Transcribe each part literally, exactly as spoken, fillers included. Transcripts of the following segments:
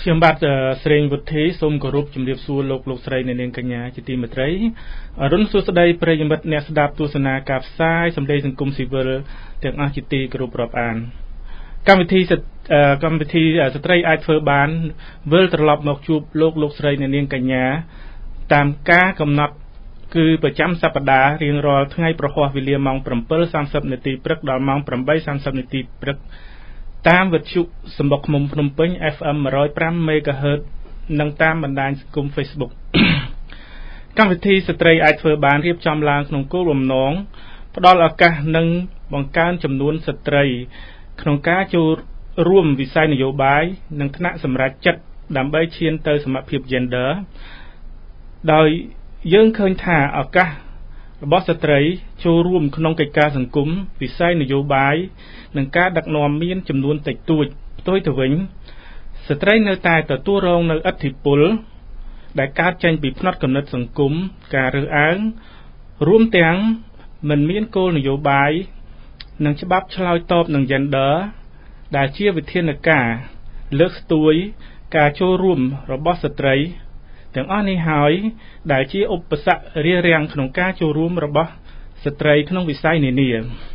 ខ្ញុំបាទស្រេងវុធីសូមគោរពជំរាបសួរលោកលោកស្រីអ្នកនាងកញ្ញាជាទីមេត្រីអរុនសួស្តីប្រិយមិត្តអ្នកស្ដាប់ទស្សនាការផ្សាយសម្លេងសង្គមស៊ីវិលទាំងអស់ជាទីគោរពរាប់អានកម្មវិធីកម្មវិធីស្ត្រីអាចធ្វើបានវិលត្រឡប់មកជួបលោកលោកស្រីអ្នកនាងកញ្ញាតាមការកំណត់គឺប្រចាំសប្តាហ៍រៀងរាល់ថ្ងៃប្រហ័សវេលាម៉ោង bảy giờ ba mươi នាទីព្រឹកដល់ម៉ោង tám giờ ba mươi នាទីព្រឹកតាមវិទ្យុសម្បុកឃ្មុំភ្នំពេញ เอฟ เอ็ม một không năm មេហ្គាហឺត និងតាមបណ្ដាញសង្គម Facebook កម្មវិធីស្ត្រីអាចធ្វើបានរៀបចំឡើងក្នុងគោលបំណងផ្ដល់ឱកាសនិងបង្កើនចំនួនស្ត្រីក្នុងការចូលរួមវិស័យនយោបាយនិងថ្នាក់សម្រេចចិត្តដើម្បីឈានទៅសមភាព Gender ដោយយើងឃើញថាឱកាសរបស់ស្ត្រីចូលរួមក្នុងកិច្ចការសង្គមវិស័យនយោបាយនិងការដឹកនាំមានចំនួនតិចតួចផ្ទុយទៅវិញស្ត្រីនៅតែទទួលរងនូវឥទ្ធិពលដែលកើតចេញពីផ្នត់គំនិតសង្គមការរើសអើងរួមទាំងមិនមានគោលនយោបាយនិងច្បាប់ឆ្លើយតបនឹង Gender ដែលជាវិធានការលើកស្ទួយការចូលរួមរបស់ស្ត្រីទាំងអស់នេះហើយដែលជាឧបសគ្គរារាំងក្នុងការចូលរួមរបស់ស្ត្រីក្នុងវិស័យនានា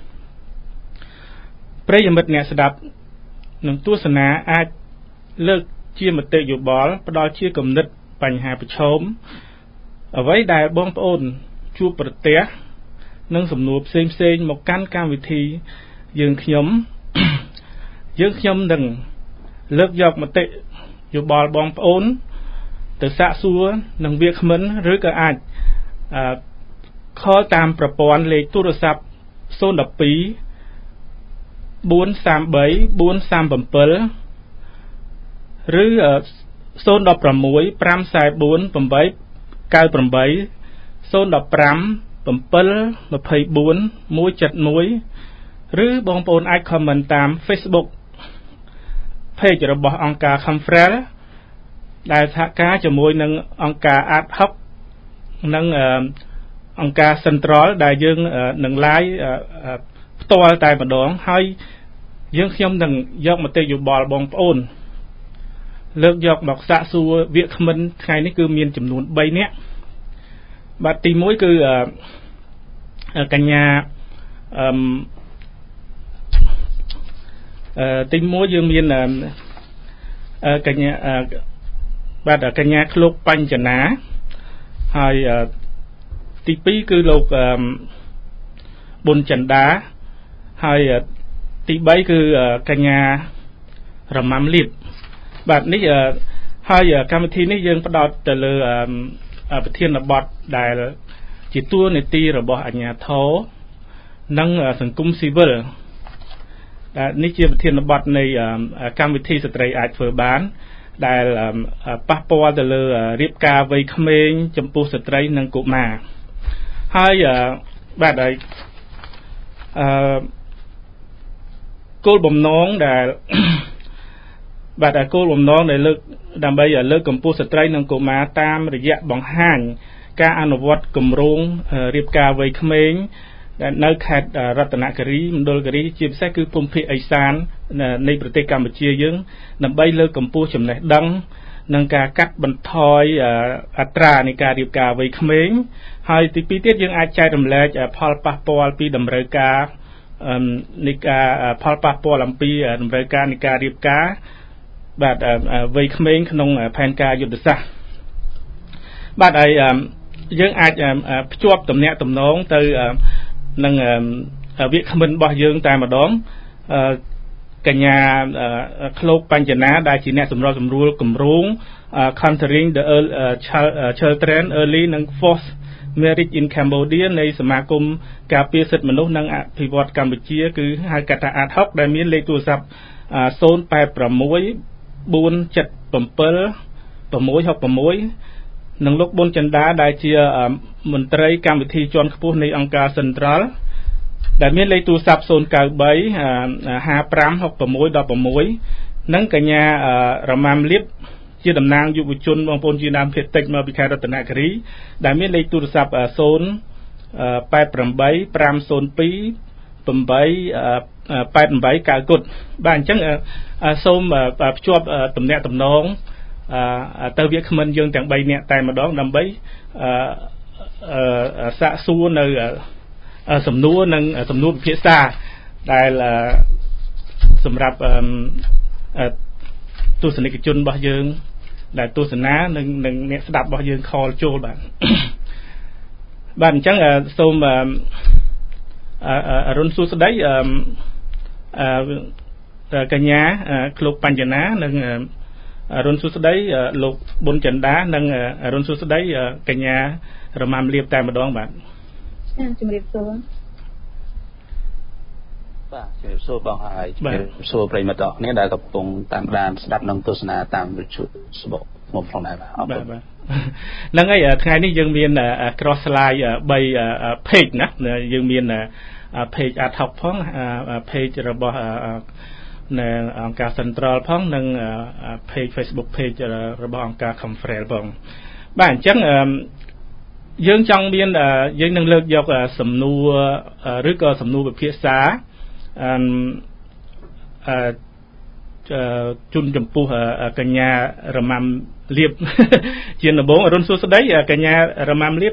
ប្រិយមិត្តអ្នកស្ដាប់និងទស្សនាអាចលើកជាមតិយោបល់ផ្ដល់ជាគំនិតបញ្ហាប្រឈមអ្វីដែលបងប្អូនជួបប្រទះនិងសំណួរផ្សេងផ្សេងមកកាន់កម្មវិធីយើងខ្ញុំ យើងខ្ញុំនឹងលើកយកមតិយោបល់បងប្អូនទៅសាកសួរនឹងវាគ្មិនឬក៏អាចខលតាមប្រព័ន្ធលេខទូរស័ព្ទ ศูนย์ หนึ่ง สอง bốn สาม 3 bốn สาม 7 ឬ ศูนย์ หนึ่ง หก ห้า สี่ สี่ 8 9 8 ศูนย์ หนึ่ง ห้า เจ็ด ศูนย์ เจ็ด ห้า ยี่สิบ ยี่สิบ เจ็ด หรือបងប្អូនអាច comment តាម Facebook page របស់អង្គការ Confrel ដែលសហការជាមួយនឹងអង្គការ Ad Hoc និងអង្គការ Central ដែលយើងនឹង live ផ្ទាល់តែម្ដងហើយយើងខ្ញុំនឹងយកមតិយោបល់បងប្អូនលើកយកមកសាកសួរវាគ្មិនថ្ងៃនេះគឺមានចំនួន បី នាក់បាទទី មួយ គឺកញ្ញាអឺអឺទី មួយ យើងមានកញ្ញាបាទកញ្ញាឃ្លោកបញ្ចនាហើយទី ពីរ គឺលោកប៊ុនចិន្តាហើយទី បី គឺកញ្ញារម៉ាំលៀបបាទនេះហើយកម្មវិធីនេះយើងផ្ដោតទៅលើប្រធានបទដែលជាតួនាទីរបស់អាជ្ញាធរនិងសង្គមស៊ីវិលនេះជាប្រធានបទនៃកម្មវិធីស្ត្រីអាចធ្វើបានដែលប៉ះពាល់ទៅលើរៀបការវ័យក្មេងចំពោះស្ត្រីនិងកុមារហើយបាទហើយអឺគោលបំណងដែលបាទគោលបំណងដែលលើកដើម្បីលើកកម្ពស់ស្ត្រីនិងកុមារតាមរយៈបង្ហាញការអនុវត្តគម្រោងរៀបការវ័យក្មេងដែលនៅខេត្តរតនគិរីមណ្ឌលគិរីជាពិសេសគឺភូមិភាគឦសាននៃប្រទេសកម្ពុជាយើងដើម្បីលើកកម្ពស់ចំណេះដឹងនិងការកាត់បន្ថយអត្រានៃការរៀបការវ័យក្មេងហើយទី ពីរ ទៀតយើងអាចចែករំលែកផលប៉ះពាល់ពីតម្រូវការនៃការផលប៉ះពាល់អំពីតម្រូវការនៃការរៀបការបាទវ័យក្មេងក្នុងផែនការយុទ្ធសាស្ត្របាទហើយយើងអាចភ្ជាប់ទំនាក់ទំនងទៅនឹងវាគ្មិនរបស់យើងតែម្ដងកញ្ញាឃ្លោកបញ្ចនាដែលជាអ្នកសម្របសម្រួលគម្រោង Countering the Children Early និង Forced Marriage in Cambodia នៃសមាគមការពារសិទ្ធិមនុស្សនិងអភិវឌ្ឍកម្ពុជាគឺហៅកាត់ថា Ad Hoc ដែលមានលេខទូរស័ព្ទ ศูนย์ แปด หก bốn เจ็ด เจ็ด หก หก หกនិងលោកប៊ុនចិន្តាដែលជាមន្ត្រីកម្មវិធីជាន់ខ្ពស់នៃអង្គការ Central ដែលមានលេខទូរស័ព្ទ ศูนย์ เก้า สาม ห้า ห้า หก หก หก หกនិងកញ្ញារម៉ាំលៀបជាតំណាងយុវជនបងប្អូនជាដើមភាគតិចមកពីខេត្តរតនគិរីដែលមានលេខទូរស័ព្ទ ศูนย์ แปด แปด ห้า ศูนย์ สอง 8 8 8 9 គុតបាទអញ្ចឹងសូមភ្ជាប់ទំនាក់ទំនងទៅវាគ្មិនយើងទាំង3នាក់តែម្ដងដើម្បីសាកសួរនៅសំណួរនិងសំណួរពិភាក្សាដែលសម្រាប់ទស្សនិកជនរបស់យើងដែលទស្សនានិងនិងអ្នកស្ដាប់របស់យើងខលចូលបាទបាទអញ្ចឹងសូមអរុនសួស្ដីកញ្ញាឃ្លោកបញ្ចនានិងអរុនសួស្ដីលោកប៊ុនចិន្តានិងអរុនសួស្ដីកញ្ញារម៉ាំលៀបតែម្ដងបាទជំរាបសួរបាទជំរាបសួរបងហើយជំរាបសួរប្រិយមិត្តអ្នកដែលកំពុងតាមដានស្ដាប់និងទស្សនាតាមវិទ្យុសបកមកផងដែរបាទអរគុណហ្នឹងហើយថ្ងៃនេះយើងមាន cross slide 3 page ណាយើងមាន page ad hoc ផង page របស់នៅអង្គការ Central ផងនិង page Facebook page របស់អង្គការ Conference ផងបាទអញ្ចឹងយើងចង់មានយើងនឹងលើកយកសំណួរឬក៏សំណួរវិភាសាអឺជូនចំពោះកញ្ញារម៉ាំលៀបជាដំបូងអរុនសួស្ដីកញ្ញារម៉ាំលៀប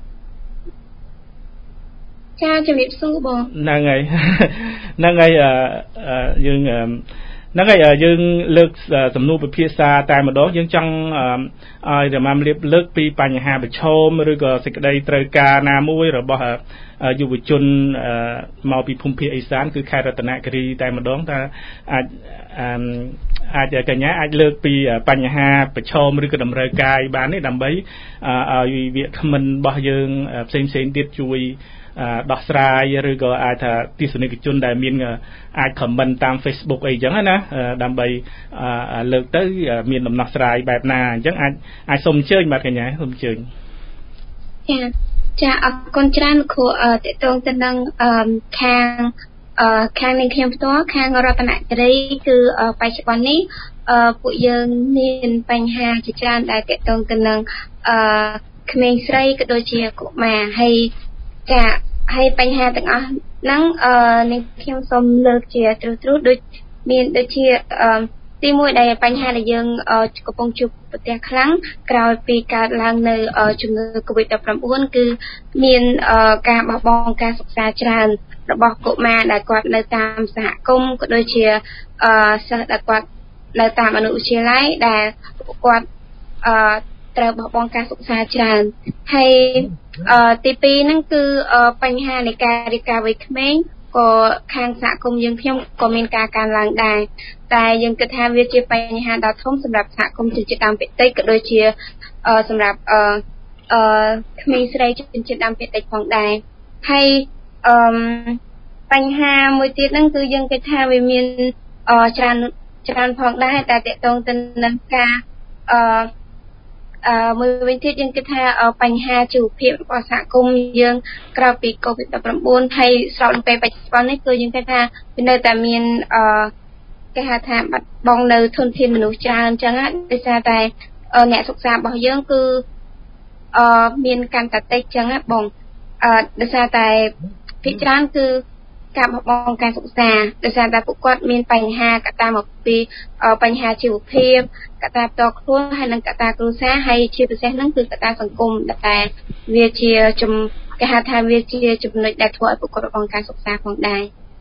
ចាជំរាបសួរបងហ្នឹងហើយហ្នឹងហើយយើងហ្នឹងហើយយើងលើកសំណួរពិភាក្សាតែម្ដងយើងចង់ឲ្យរម៉ាំលៀបលើកពីបញ្ហាប្រឈមឬក៏សេចក្តីត្រូវការណាមួយរបស់យុវជនមកពីភូមិភាគឦសានគឺខេត្តរតនគិរីតែម្ដងថាអាចអាចកញ្ញាអាចលើកពីបញ្ហាប្រឈមឬក៏តម្រូវការបាននេះដើម្បីឲ្យវាគ្មិនរបស់យើងផ្សេងផ្សេងទៀតជួយដោះស្រាយឬក៏អាចថាទស្សនិកជនដែលមានអាច comment តាម Facebook អីចឹងណាដើម្បីលើកទៅមានដំណោះស្រាយបែបណាអញ្ចឹងអាចអាចសូមអញ្ជើញបាទកញ្ញាសូមអញ្ជើញចាចាអរគុណច្រើនលោកគ្រូតេតងទៅនឹងខាងខាងនៃខ្ញុំផ្ទាល់ខាងរតនគិរីគឺបច្ចុប្បន្ននេះពួកយើងមានបញ្ហាជាច្រើនដែលតេតងទៅនឹងក្មេងស្រីក៏ដូចជាកុមារហើយចាហើយបញ្ហាទាំងអស់ហ្នឹងអឺនឹងខ្ញុំសូមលើកជាត្រួសត្រាសដូចមានដូចជាទីមួយដែលបញ្ហាដែលយើងកំពុងជួបប្រទះខ្លាំងក្រោយពីកើតឡើងនៅជំងឺ COVID ដប់ប្រាំបួន គឺមានការបោះបង់ការសិក្សាច្រើនរបស់កុមារដែលគាត់នៅតាមសហគមន៍ក៏ដូចជាសិស្សដែលគាត់នៅតាមអនុវិទ្យាល័យដែលគាត់អឺត្រូវបោះបង់ការសិក្សាច្រើនហើយទីពីរហ្នឹងគឺបញ្ហានៃការរៀបការវ័យក្មេងក៏ខាងសហគមន៍យើងខ្ញុំក៏មានការកើនឡើងដែរតែយើងគិតថាវាជាបញ្ហាដ៏ធំសម្រាប់សហគមន៍ជនជាតិដើមភាគតិចក៏ដូចជាសម្រាប់អឺអឺក្មេងស្រីជនជាតិដើមភាគតិចផងដែរហើយអឺបញ្ហាមួយទៀតហ្នឹងគឺយើងគិតថាវាមានច្រើនច្រើនផងដែរតែតកតងទៅនឹងការអឺអឺមួយវិញទៀតយើងគិតថាបញ្ហាជីវភាពរបស់សហគមន៍យើងក្រៅពី COVID ដប់ប្រាំបួន ហើយស្របនឹងពេលបច្ចុប្បន្ននេះគឺយើងគិតថាវានៅតែមានអឺគេហៅថាបាត់បង់នៅធនធានមនុស្សច្រើនអញ្ចឹងណាដោយសារតែអ្នកសិក្សារបស់យើងគឺអឺមានកាន់តែតិចអញ្ចឹងណាបងអឺដោយសារតែភាគច្រើនគឺការបោះបង់ការសិក្សាដោយសារតែពួកគាត់មានបញ្ហាកត្តាមកពីបញ្ហាជីវភាពកត្តាផ្ទាល់ខ្លួនហើយនិងកត្តាគ្រួសារហើយជាពិសេសហ្នឹងគឺកត្តាសង្គមដែលវាជាជំគេហៅថាវាជាចំណុចដែលធ្វើឲ្យពួកគាត់បោះបង់ការសិក្សាផងដែរ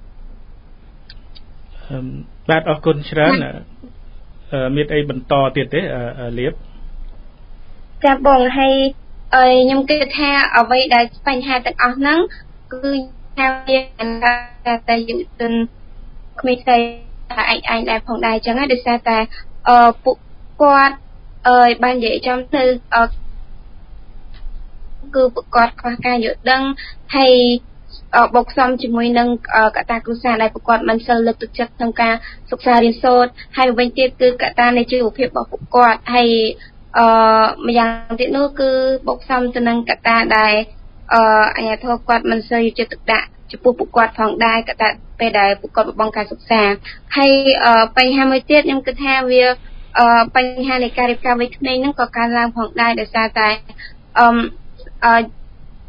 បាទអរគុណច្រើនមានអីបន្តទៀតទេលៀបចាបងហើយខ្ញុំគិតថាអ្វីដែលបញ្ហាទាំងអស់ហ្នឹងគឺថាវាតែយុវជនក្មេងស្រីអាចអាចដែរផងដែរអញ្ចឹងណាដោយសារតែអឺពួកគាត់អើយបាននិយាយចំទៅគឺពួកគាត់ខ្វះការយល់ដឹងហើយបូកផ្សំជាមួយនឹងកត្តាគ្រួសារដែលពួកគាត់មិនសូវលើកទឹកចិត្តក្នុងការសិក្សារៀនសូត្រហើយវិញទៀតគឺកត្តានៃជីវភាពរបស់ពួកគាត់ហើយអឺម្យ៉ាងទៀតនោះគឺបូកផ្សំទៅនឹងកត្តាដែលអឺអាញាធិបតេយ្យគាត់មិនសូវយកចិត្តទុកដាក់ចំពោះពួកគាត់ផងដែរកត្តាពេលដែលពួកគាត់បោះបង់ការសិក្សាហើយបញ្ហាមួយទៀតខ្ញុំគិតថាវាបញ្ហានៃការរៀបការវ័យក្មេងហ្នឹងក៏កើនឡើងផងដែរដោយសារតែអឺអ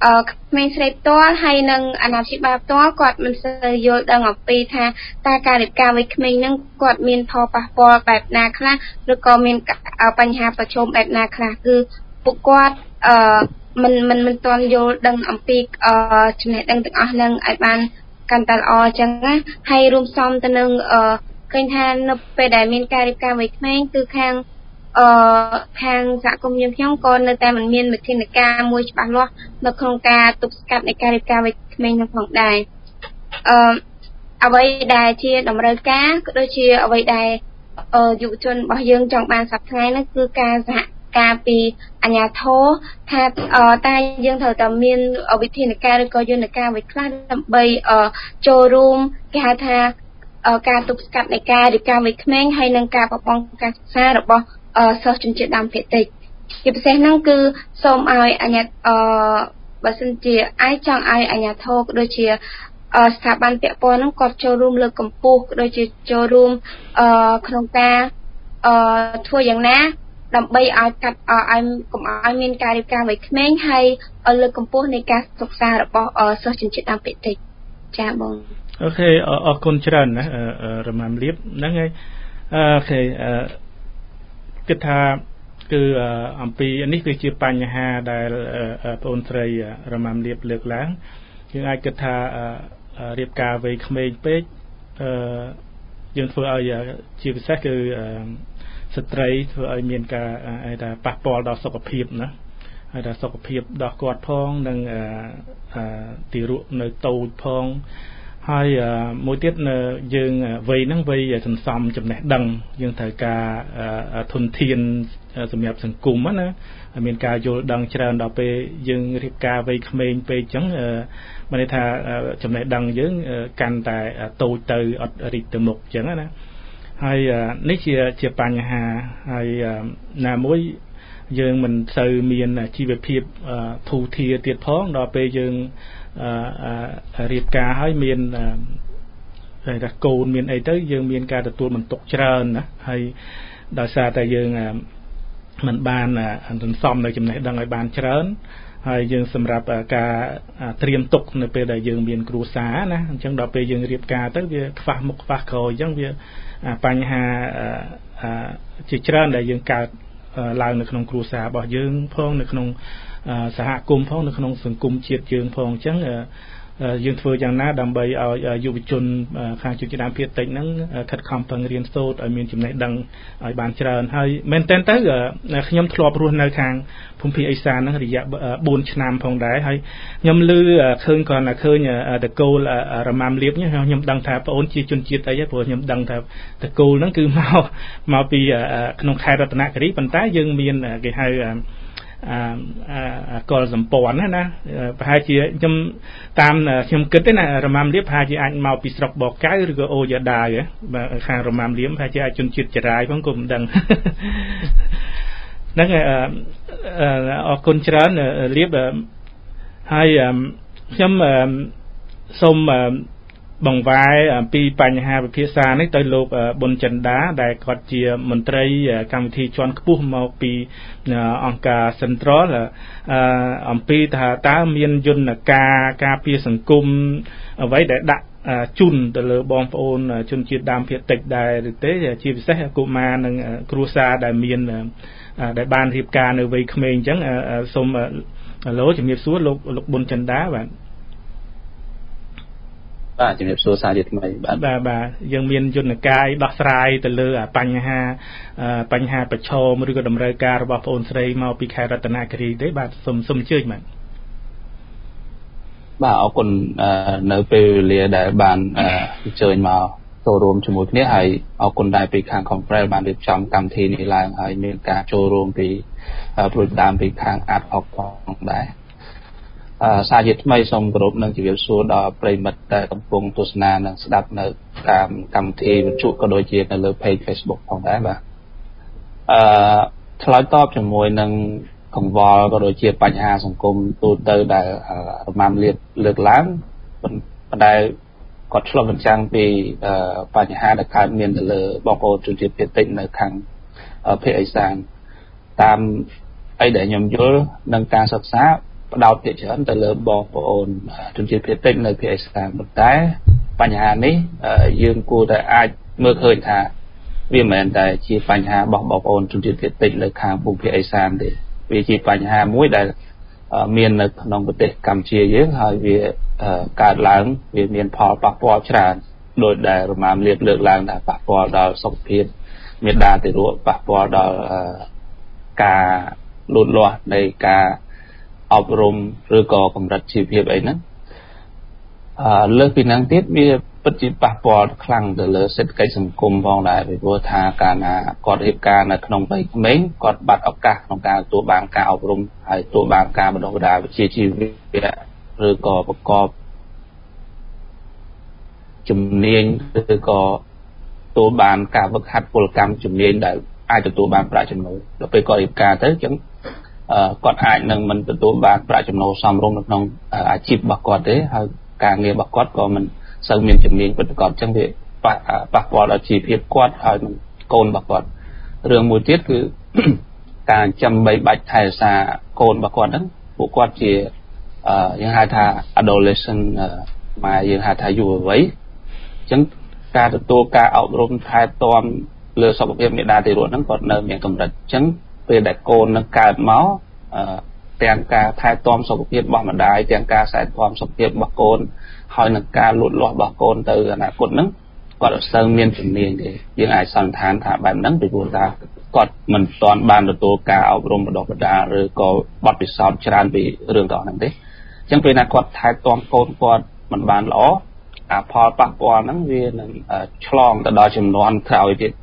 អឺក្មេងស្រីផ្ទាល់ហើយនិងអាណាព្យាបាលផ្ទាល់គាត់មិនសូវយល់ដឹងអំពីថាតើការរៀបការវ័យក្មេងហ្នឹងគាត់មានផលប៉ះពាល់បែបណាខ្លះឬក៏មានបញ្ហាប្រឈមបែបណាខ្លះគឺពួកគាត់អឺមិនមិនមិនទាន់យល់ដឹងអំពីអឺចំណេះដឹងទាំងអស់ហ្នឹងឲ្យបានកាន់តែល្អអញ្ចឹងណាហើយរួមផ្សំទៅនឹងអឺឃើញថានៅពេលដែលមានការរៀបការវ័យក្មេងគឺខាងអឺខាងសហគមន៍យើងខ្ញុំក៏នៅតែមិនមានវិធានការមួយច្បាស់លាស់នៅក្នុងការទប់ស្កាត់នៃការរៀបការវ័យក្មេងនោះផងដែរអឺអ្វីដែលជាតម្រូវការក៏ដូចជាអ្វីដែលអឺយុវជនរបស់យើងចង់បានសប្តាហ៍ថ្ងៃនោះគឺការសហការពីអាជ្ញាធរថាតែយើងត្រូវតែមានវិធានការឬក៏យន្តការអ្វីខ្លះដើម្បីចូលរួមគេហៅថាការទប់ស្កាត់នៃការរៀបការវ័យក្មេងហើយនិងការបបងការសិក្សារបស់សិស្សជនជាតិដើមភាគតិចជាពិសេសហ្នឹងគឺសូមឲ្យអាជ្ញាអឺបើសិនជាអាចចង់ឲ្យអាជ្ញាធរក៏ដូចជាស្ថាប័នពាក់ព័ន្ធហ្នឹងគាត់ចូលរួមលើកកម្ពស់ក៏ដូចជាចូលរួមអឺក្នុងការអឺធ្វើយ៉ាងណាដើម្បីឲ្យកាត់ឲ្យកុំឲ្យមានការរៀបការវ័យក្មេងហើយលើកកម្ពស់នៃការសិក្សារបស់សិស្សជនជាតិដើមភាគតិចចា៎បងអូខេអរគុណច្រើនណារមាំលៀបហ្នឹងហើយអូខេគិតថាគឺអំពីនេះគឺជាបញ្ហាដែលបងអូនស្រីរមាំលៀបលើកឡើងយើងអាចគិតថារៀបការវ័យក្មេងពេកអឺយើងធ្វើឲ្យជាពិសេសគឺស្ត្រីធ្វើឲ្យមានការឲ្យថាប៉ះពាល់ដល់សុខភាពណាហើយថាសុខភាពដល់គាត់ផងនិងទីរក់នៅតូចផងហើយមួយទៀតយើងវ័យហ្នឹងវ័យសន្សំចំណេះដឹងយើងត្រូវការធនធានសម្រាប់សង្គមណាមានការយល់ដឹងច្រើនដល់ពេលយើងរៀបការវ័យក្មេងពេកអញ្ចឹងមានន័យថាចំណេះដឹងយើងកាន់តែតូចទៅអត់រីកទៅមុខអញ្ចឹងណាហើយនេះជាជាបញ្ហាហើយណាមួយយើងមិនសូវមានជីវភាពធូរធារទៀតផងដល់ពេលយើងរៀបការហើយមានតែថាកូនមានអីទៅយើងមានការទទួលបន្ទុកច្រើនណាហើយដោយសារតែយើងមិនបានសន្សំនៅចំណេះដឹងឲ្យបានច្រើនហើយយើងសម្រាប់ការត្រៀមទុកនៅពេលដែលយើងមានគ្រួសារណាអញ្ចឹងដល់ពេលយើងរៀបការទៅវាខ្វះមុខខ្វះក្រោយអញ្ចឹងវាបញ្ហាជាច្រើនដែលយើងកើតឡើងនៅក្នុងគ្រួសាររបស់យើងផងនៅក្នុងសហគមន៍ផងនៅក្នុងសង្គមជាតិយើងផងអញ្ចឹងយើងធ្វើយ៉ាងណាដើម្បីឲ្យយុវជនខាងជនជាតិដើមភាគតិចហ្នឹងខិតខំប្រឹងរៀនសូត្រឲ្យមានចំណេះដឹងឲ្យបានច្រើនហើយមែនតើទៅខ្ញុំធ្លាប់រស់នៅខាងភូមិភាគឦសានហ្នឹងរយៈបួនឆ្នាំផងដែរហើយខ្ញុំឮឃើញគាត់ថាឃើញតកូលរមាំលៀបខ្ញុំដឹងថាបងអូនជាជនជាតិអីព្រោះខ្ញុំដឹងថាតកូលហ្នឹងគឺមកមកពីក្នុងខេត្តរតនគិរីប៉ុន្តែយើងមានគេហៅអាកលសម្ព័ន្ធណាប្រហែលជាខ្ញុំតាមខ្ញុំគិតទេណារមាំលៀបប្រហែលជាអាចមកពីស្រុកបកៅឬក៏អូយ៉ាដាវខាងរមាំលៀបប្រហែលជាអាចជនជាតិចរាយផងក៏មិនដឹងហ្នឹងអរគុណច្រើនលៀបហើយខ្ញុំសូមបង្វែរអំពីបញ្ហាវិភាសានេះទៅលោកប៊ុនចិនដាដែលគាត់ជាមន្ត្រីកម្មវិធីជាន់ខ្ពស់មកពីអង្គការ Central អំពីថាតើមានយន្តការការពារសង្គមអ្វីដែលដាក់ជូនទៅលើបងប្អូនជនជាតិដើមភាគតិចដែរឬទេជាពិសេសកុមារនិងគ្រួសារដែលមានដែលបានរៀបការនៅវ័យក្មេងអញ្ចឹងសូមឡូជំរាបសួរលោកលោកប៊ុនចិនដាបាទបាទជំរាបសួរសាជាថ្មីបាទបាទបាទយើងមានយន្តការដោះស្រាយទៅលើបញ្ហាបញ្ហាប្រឈមឬក៏តម្រូវការរបស់បងអូនស្រីមកពីខេត្តរតនគិរីទេបាទសូមសូមអញ្ជើញបាទបាទអរគុណនៅពេលវេលាដែលបានអញ្ជើញមកចូលរួមជាមួយគ្នាហើយអរគុណដែរពីខាង Conference បានរៀបចំកម្មវិធីនេះឡើងហើយមានការចូលរួមពីព្រួយដើមពីខាង Art of ផងដែរសាជាថ្មីសូមគោរពនឹងជម្រាបសួរដល់ប្រិមិត្តដែលកំពុងទស្សនានិងស្ដាប់នៅតាមកម្មវិធីវិទ្យុក៏ដូចជានៅលើ Page Facebook ផងដែរបាទអឺឆ្លើយតបជាមួយនឹងកង្វល់ក៏ដូចជាបញ្ហាសង្គមទូទៅដែលរមាំលៀបលើកឡើងប៉ុន្តែគាត់ឆ្លុះបញ្ចាំងពីបញ្ហាដែលកើតមានទៅលើបងប្អូនជនជាតិភាគតិចនៅខាងភាគឦសានតាមអីដែលខ្ញុំយល់និងការសិក្សាផ្ដោតភាគច្រើនទៅលើបងប្អូនជនជាតិភាគតិចនៅភាគឦសានប៉ុន្តែបញ្ហានេះយើងគួរតែអាចមើលឃើញថាវាមិនមែនតែជាបញ្ហារបស់បងប្អូនជនជាតិភាគតិចនៅខាងភូមិភាគឦសានទេវាជាបញ្ហាមួយដែលមាននៅក្នុងប្រទេសកម្ពុជាយើងហើយវាកើតឡើងវាមានផលប៉ះពាល់ច្រើនដោយដែលរមាំលៀបលើកឡើងថាប៉ះពាល់ដល់សុខភាពមេដាទារកប៉ះពាល់ដល់ការលូតលាស់នៃការអប់រំឬក៏កម្រិតជីវភាពអីហ្នឹងអឺលើសពីហ្នឹងទៀតវាពិតជាប៉ះពាល់ខ្លាំងទៅលើសេដ្ឋកិច្ចសង្គមផងដែរពីព្រោះថាកាលណាគាត់រៀបការនៅក្នុងវ័យក្មេងគាត់បាត់ឱកាសក្នុងការទទួលបានការអប់រំហើយទទួលបានការបណ្ដុះបណ្ដាលវិជ្ជាជីវៈឬក៏ប្រកបជំនាញឬក៏ទទួលបានការវឹកហាត់ពលកម្មជំនាញដែលអាចទទួលបានប្រាក់ចំណូលដល់ពេលគាត់រៀបការទៅអញ្ចឹងគាត់អាចនឹងមិនទទួលបានប្រាក់ចំណូលសមរម្យនៅក្នុងអាជីពរបស់គាត់ទេហើយការងាររបស់គាត់ក៏មិនសូវមានជំនាញពិតប្រាកដអញ្ចឹងវាប៉ះប៉ះពាល់ដល់ជីវភាពគាត់ហើយនឹងកូនរបស់គាត់រឿងមួយទៀតគឺការចាំបីបាច់ថែរក្សាកូនរបស់គាត់ហ្នឹងពួកគាត់ជាយើងហៅថា adolescent មកយើងហៅថាយុវវ័យអញ្ចឹងការទទួលការអប់រំថែទាំលើសុខភាពមេដាទារកហ្នឹងគាត់នៅមានកម្រិតអញ្ចឹងពេលដែលកូននឹងកើតមកទាំងការថែទាំសុខភាពរបស់ម្ដាយទាំងការថែទាំសុខភាពរបស់កូនហើយនឹងការលូតលាស់របស់កូនទៅអនាគតហ្នឹងគាត់អត់សូវមានជំនាញទេយើងអាចសន្និដ្ឋានថាបែបហ្នឹងពីព្រោះថាគាត់មិនទាន់បានទទួលការអប់រំបណ្ដុះបណ្ដាលឬក៏បទពិសោធន៍ច្រើនពីរឿងទាំងហ្នឹងទេអញ្ចឹងពេលណាគាត់ថែទាំកូនគាត់មិនបានល្អអាផលប៉ះពាល់ហ្នឹងវានឹងឆ្លងទៅដល់ចំនួនក្រោយទៀត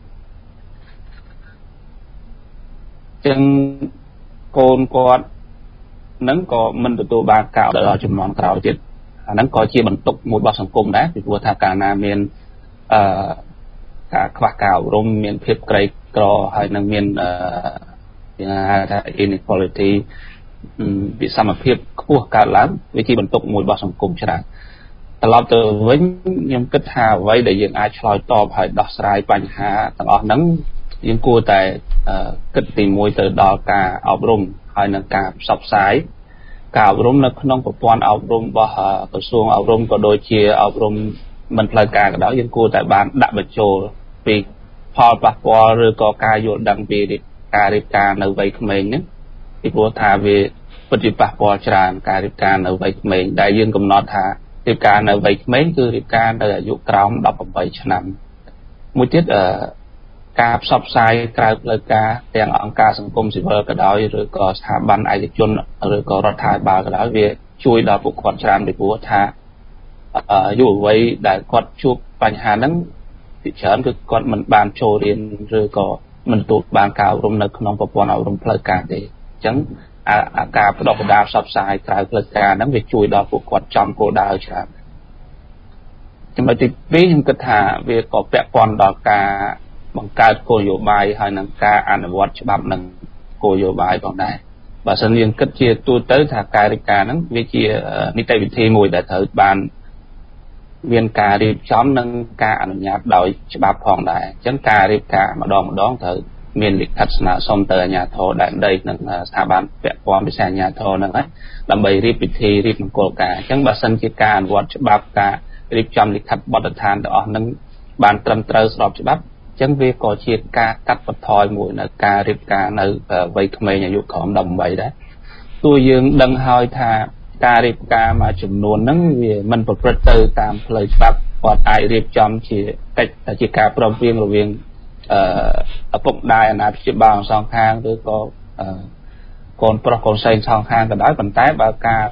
ចឹងកូនគាត់នឹងក៏មិនទទួលបានការដល់ចំនួនក្រោយទៀតអាហ្នឹងក៏ជាបន្ទុកមួយរបស់សង្គមដែរពីព្រោះថាកាលណាមានអឺការខ្វះការអប់រំមានភាពក្រីក្រហើយនឹងមានអឺយើងហៅថា inequality វិសមភាពខ្ពស់កើតឡើងវាជាបន្ទុកមួយរបស់សង្គមច្រើនត្រឡប់ទៅវិញខ្ញុំគិតថាអ្វីដែលយើងអាចឆ្លើយតបហើយដោះស្រាយបញ្ហាទាំងអស់ហ្នឹងយើងគួរតែគិតទីមួយទៅដល់ការអប់រំហើយនឹងការផ្សព្វផ្សាយការអប់រំនៅក្នុងប្រព័ន្ធអប់រំរបស់ក្រសួងអប់រំក៏ដូចជាអប់រំមិនផ្លូវការក៏ដោយយើងគួរតែបានដាក់បញ្ចូលពីផលប៉ះពាល់ឬក៏ការយល់ដឹងពីការរៀបការនៅវ័យក្មេងហ្នឹងពីព្រោះថាវាពិតជាប៉ះពាល់ច្រើនការរៀបការនៅវ័យក្មេងដែលយើងកំណត់ថារៀបការនៅវ័យក្មេងគឺរៀបការនៅអាយុក្រោមដប់ប្រាំបីឆ្នាំមួយទៀតអឺការផ្សព្វផ្សាយក្រៅផ្លូវការទាំងអង្គការសង្គមស៊ីវិលក៏ដោយឬក៏ស្ថាប័នឯកជនឬក៏រដ្ឋាភិបាលក៏ដោយវាជួយដល់ពួកគាត់ច្រើនពីព្រោះថាយុវវ័យដែលគាត់ជួបបញ្ហាហ្នឹងពីច្រើនគឺគាត់មិនបានចូលរៀនឬក៏មិនទទួលបានការអប់រំនៅក្នុងប្រព័ន្ធអប់រំផ្លូវការទេអញ្ចឹងអាការផ្ដោតបណ្ដាផ្សព្វផ្សាយក្រៅផ្លូវការហ្នឹងវាជួយដល់ពួកគាត់ចំគោលដៅច្រើនចំណុចទីពីរខ្ញុំគិតថាវាក៏ពាក់ព័ន្ធដល់ការបង្កើតគោលនយោបាយហើយនឹងការអនុវត្តច្បាប់និងគោលនយោបាយផងដែរបើសិនយើងគិតជាទូទៅថាការរៀបការហ្នឹងវាជានីតិវិធីមួយដែលត្រូវបានមានការរៀបចំនិងការអនុញ្ញាតដោយច្បាប់ផងដែរអញ្ចឹងការរៀបការម្ដងម្ដងត្រូវមានលិខិតស្នើសុំទៅអាជ្ញាធរដែនដីនិងស្ថាប័នពាក់ព័ន្ធពិសេសអាជ្ញាធរហ្នឹងហើយដើម្បីរៀបពិធីរៀបមង្គលការអញ្ចឹងបើសិនជាការអនុវត្តច្បាប់ការរៀបចំលិខិតបទដ្ឋានទាំងអស់ហ្នឹងបានត្រឹមត្រូវស្របច្បាប់អញ្ចឹងវាក៏ជាការកាត់បន្ថយមួយនៅការរៀបការនៅវ័យក្មេងអាយុក្រោមដប់ប្រាំបីដែរទោះយើងដឹងហើយថាការរៀបការមួយចំនួនហ្នឹងវាមិនប្រព្រឹត្តទៅតាមផ្លូវច្បាប់គាត់អាចរៀបចំជាកិច្ចជាការព្រមព្រៀងរវាងអឺឪពុកម្ដាយអាណាព្យាបាលសងខាងឬក៏កូនប្រុសកូនស្រីសងខាងក៏ដោយប៉ុន្តែបើការ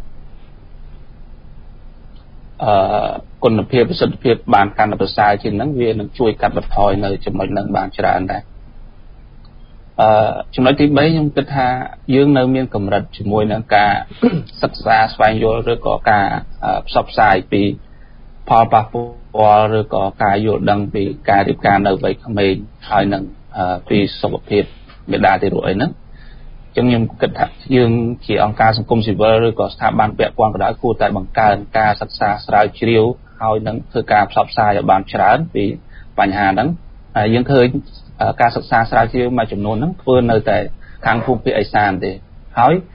អឺគុណភាពប្រសិទ្ធភាពបានកាន់តែប្រសើរជាងហ្នឹងវានឹងជួយកាត់បន្ថយនៅចំណុចហ្នឹងបានច្រើនដែរអឺចំណុចទីបីខ្ញុំគិតថាយើងនៅមានកម្រិតជាមួយនឹងការសិក្សាស្វែងយល់ឬក៏ការផ្សព្វផ្សាយពីផលប៉ះពាល់ឬក៏ការយល់ដឹងពីការរៀបការនៅវ័យក្មេងហើយនឹងពីសុខភាពមេដាទារកអីហ្នឹងចឹងខ្ញុំគិតថាយើងជាអង្គការសង្គមស៊ីវិលឬក៏ស្ថាប័នពាក់ព័ន្ធក៏ដោយគួរតែបង្កើនការសិក្សាស្រាវជ្រាវហើយនឹងធ្វើការផ្សព្វផ្សាយឲ្យបានច្រើនពីបញ្ហាហ្នឹងហើយយើងឃើញការសិក្សាស្រាវជ្រាវមួយចំនួនហ្នឹងធ្វើនៅតែខាងភូមិភាគឦសានទេហើយ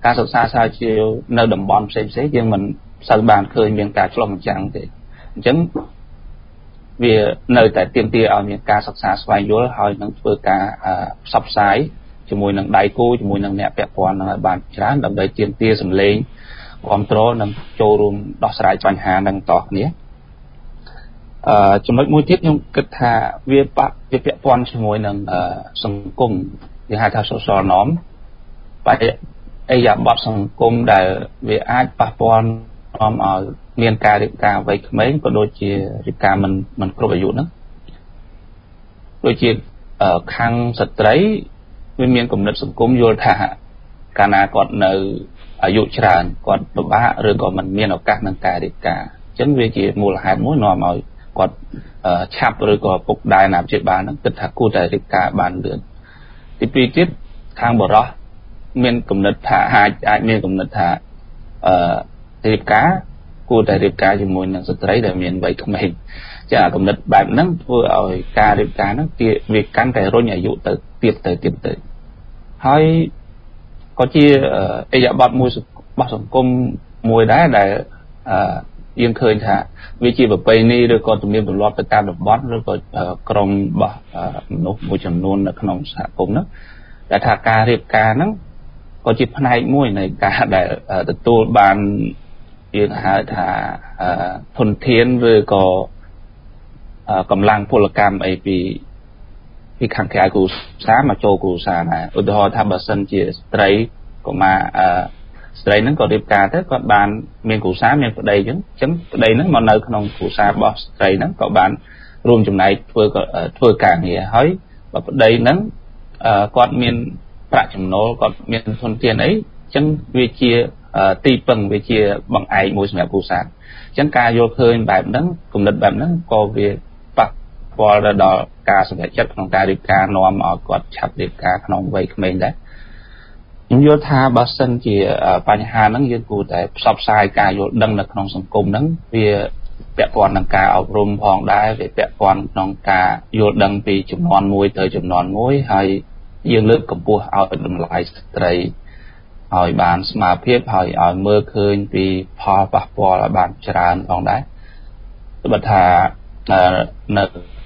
ការសិក្សាស្រាវជ្រាវនៅតំបន់ផ្សេងផ្សេងយើងមិនសូវបានឃើញមានការឆ្លុះបញ្ចាំងទេអញ្ចឹងវានៅតែទាមទារឲ្យមានការសិក្សាស្វែងយល់ហើយនឹងធ្វើការផ្សព្វផ្សាយជាមួយនឹងដៃគូជាមួយនឹងអ្នកពាក់ព័ន្ធនឹងឲ្យបានច្រើនដើម្បីទាមទារសម្លេងគ្រប់គ្រងនិងចូលរួមដោះស្រាយបញ្ហានឹងតគ្នាអឺចំណុចមួយទៀតខ្ញុំគិតថាវាវាពាក់ព័ន្ធជាមួយនឹងសង្គមគេហៅថា social norm បែបអីយ៉ាបទសង្គមដែលវាអាចប៉ះពាល់នាំឲ្យមានការរៀបការវ័យក្មេងក៏ដូចជារៀបការមិនមិនគ្រប់អាយុហ្នឹងដូចជាខាងស្ត្រីវាមានគំនិតសង្គមយល់ថាកាលណាគាត់នៅអាយុច្រើនគាត់ពិបាកឬក៏មិនមានឱកាសក្នុងការរៀបការអញ្ចឹងវាជាមូលហេតុមួយនាំឲ្យគាត់ឆាប់ឬក៏ពុកដែរណាព្យាបាលហ្នឹងគិតថាគួរតែរៀបការបានលឿនទីពីរទៀតខាងបរិសុទ្ធមានគំនិតថាអាចអាចមានគំនិតថាអឺរៀបការគួរតែរៀបការជាមួយនឹងស្ត្រីដែលមានវ័យក្មេងចាគំនិតបែបហ្នឹងធ្វើឲ្យការរៀបការហ្នឹងវាកាន់តែរុញអាយុទៅទៀតទៅទៀតទៅហើយក៏ជាអិយាបទមួយរបស់សង្គមមួយដែរដែលអឺយើងឃើញថាវាជាប្រពៃណីឬក៏ទំនៀមទម្លាប់ទៅតាមតំបន់ឬក៏ក្រុមរបស់មនុស្សមួយចំនួននៅក្នុងសហគមន៍ហ្នឹងដែលថាការរៀបការហ្នឹងក៏ជាផ្នែកមួយនៃការដែលទទួលបានយើងហៅថាធនធានឬក៏កម្លាំងពលកម្មអីពីពីខាងក្រៅគ្រួសារមកចូលគ្រួសារដែរឧទាហរណ៍ថាបើសិនជាស្ត្រីកុមារស្ត្រីហ្នឹងក៏រៀបការទៅគាត់បានមានគ្រួសារមានប្តីអញ្ចឹងអញ្ចឹងប្តីហ្នឹងមកនៅក្នុងគ្រួសាររបស់ស្ត្រីហ្នឹងក៏បានរួមចំណែកធ្វើធ្វើការងារហើយបើប្តីហ្នឹងគាត់មានប្រាក់ចំណូលគាត់មានធនធានអីអញ្ចឹងវាជាទីពឹងវាជាបង្អែកមួយសម្រាប់គ្រួសារអញ្ចឹងការយល់ឃើញបែបហ្នឹងគំនិតបែបហ្នឹងក៏វាប៉ះពាល់ដល់ការសម្រេចចិត្តក្នុងការរៀបការនាំឲ្យគាត់ឆាប់រៀបការក្នុងវ័យក្មេងដែរខ្ញុំយល់ថាបើសិនជាបញ្ហាហ្នឹងយើងគួរតែផ្សព្វផ្សាយការយល់ដឹងនៅក្នុងសង្គមហ្នឹងវាពាក់ព័ន្ធនឹងការអប់រំផងដែរវាពាក់ព័ន្ធក្នុងការយល់ដឹងពីចំនួនមួយទៅចំនួនមួយហើយយើងលើកកម្ពស់ឲ្យតម្លៃស្ត្រីឲ្យបានស្មារតីហើយឲ្យមើលឃើញពីផលប៉ះពាល់ឲ្យបានច្រើនផងដែរបើថានៅ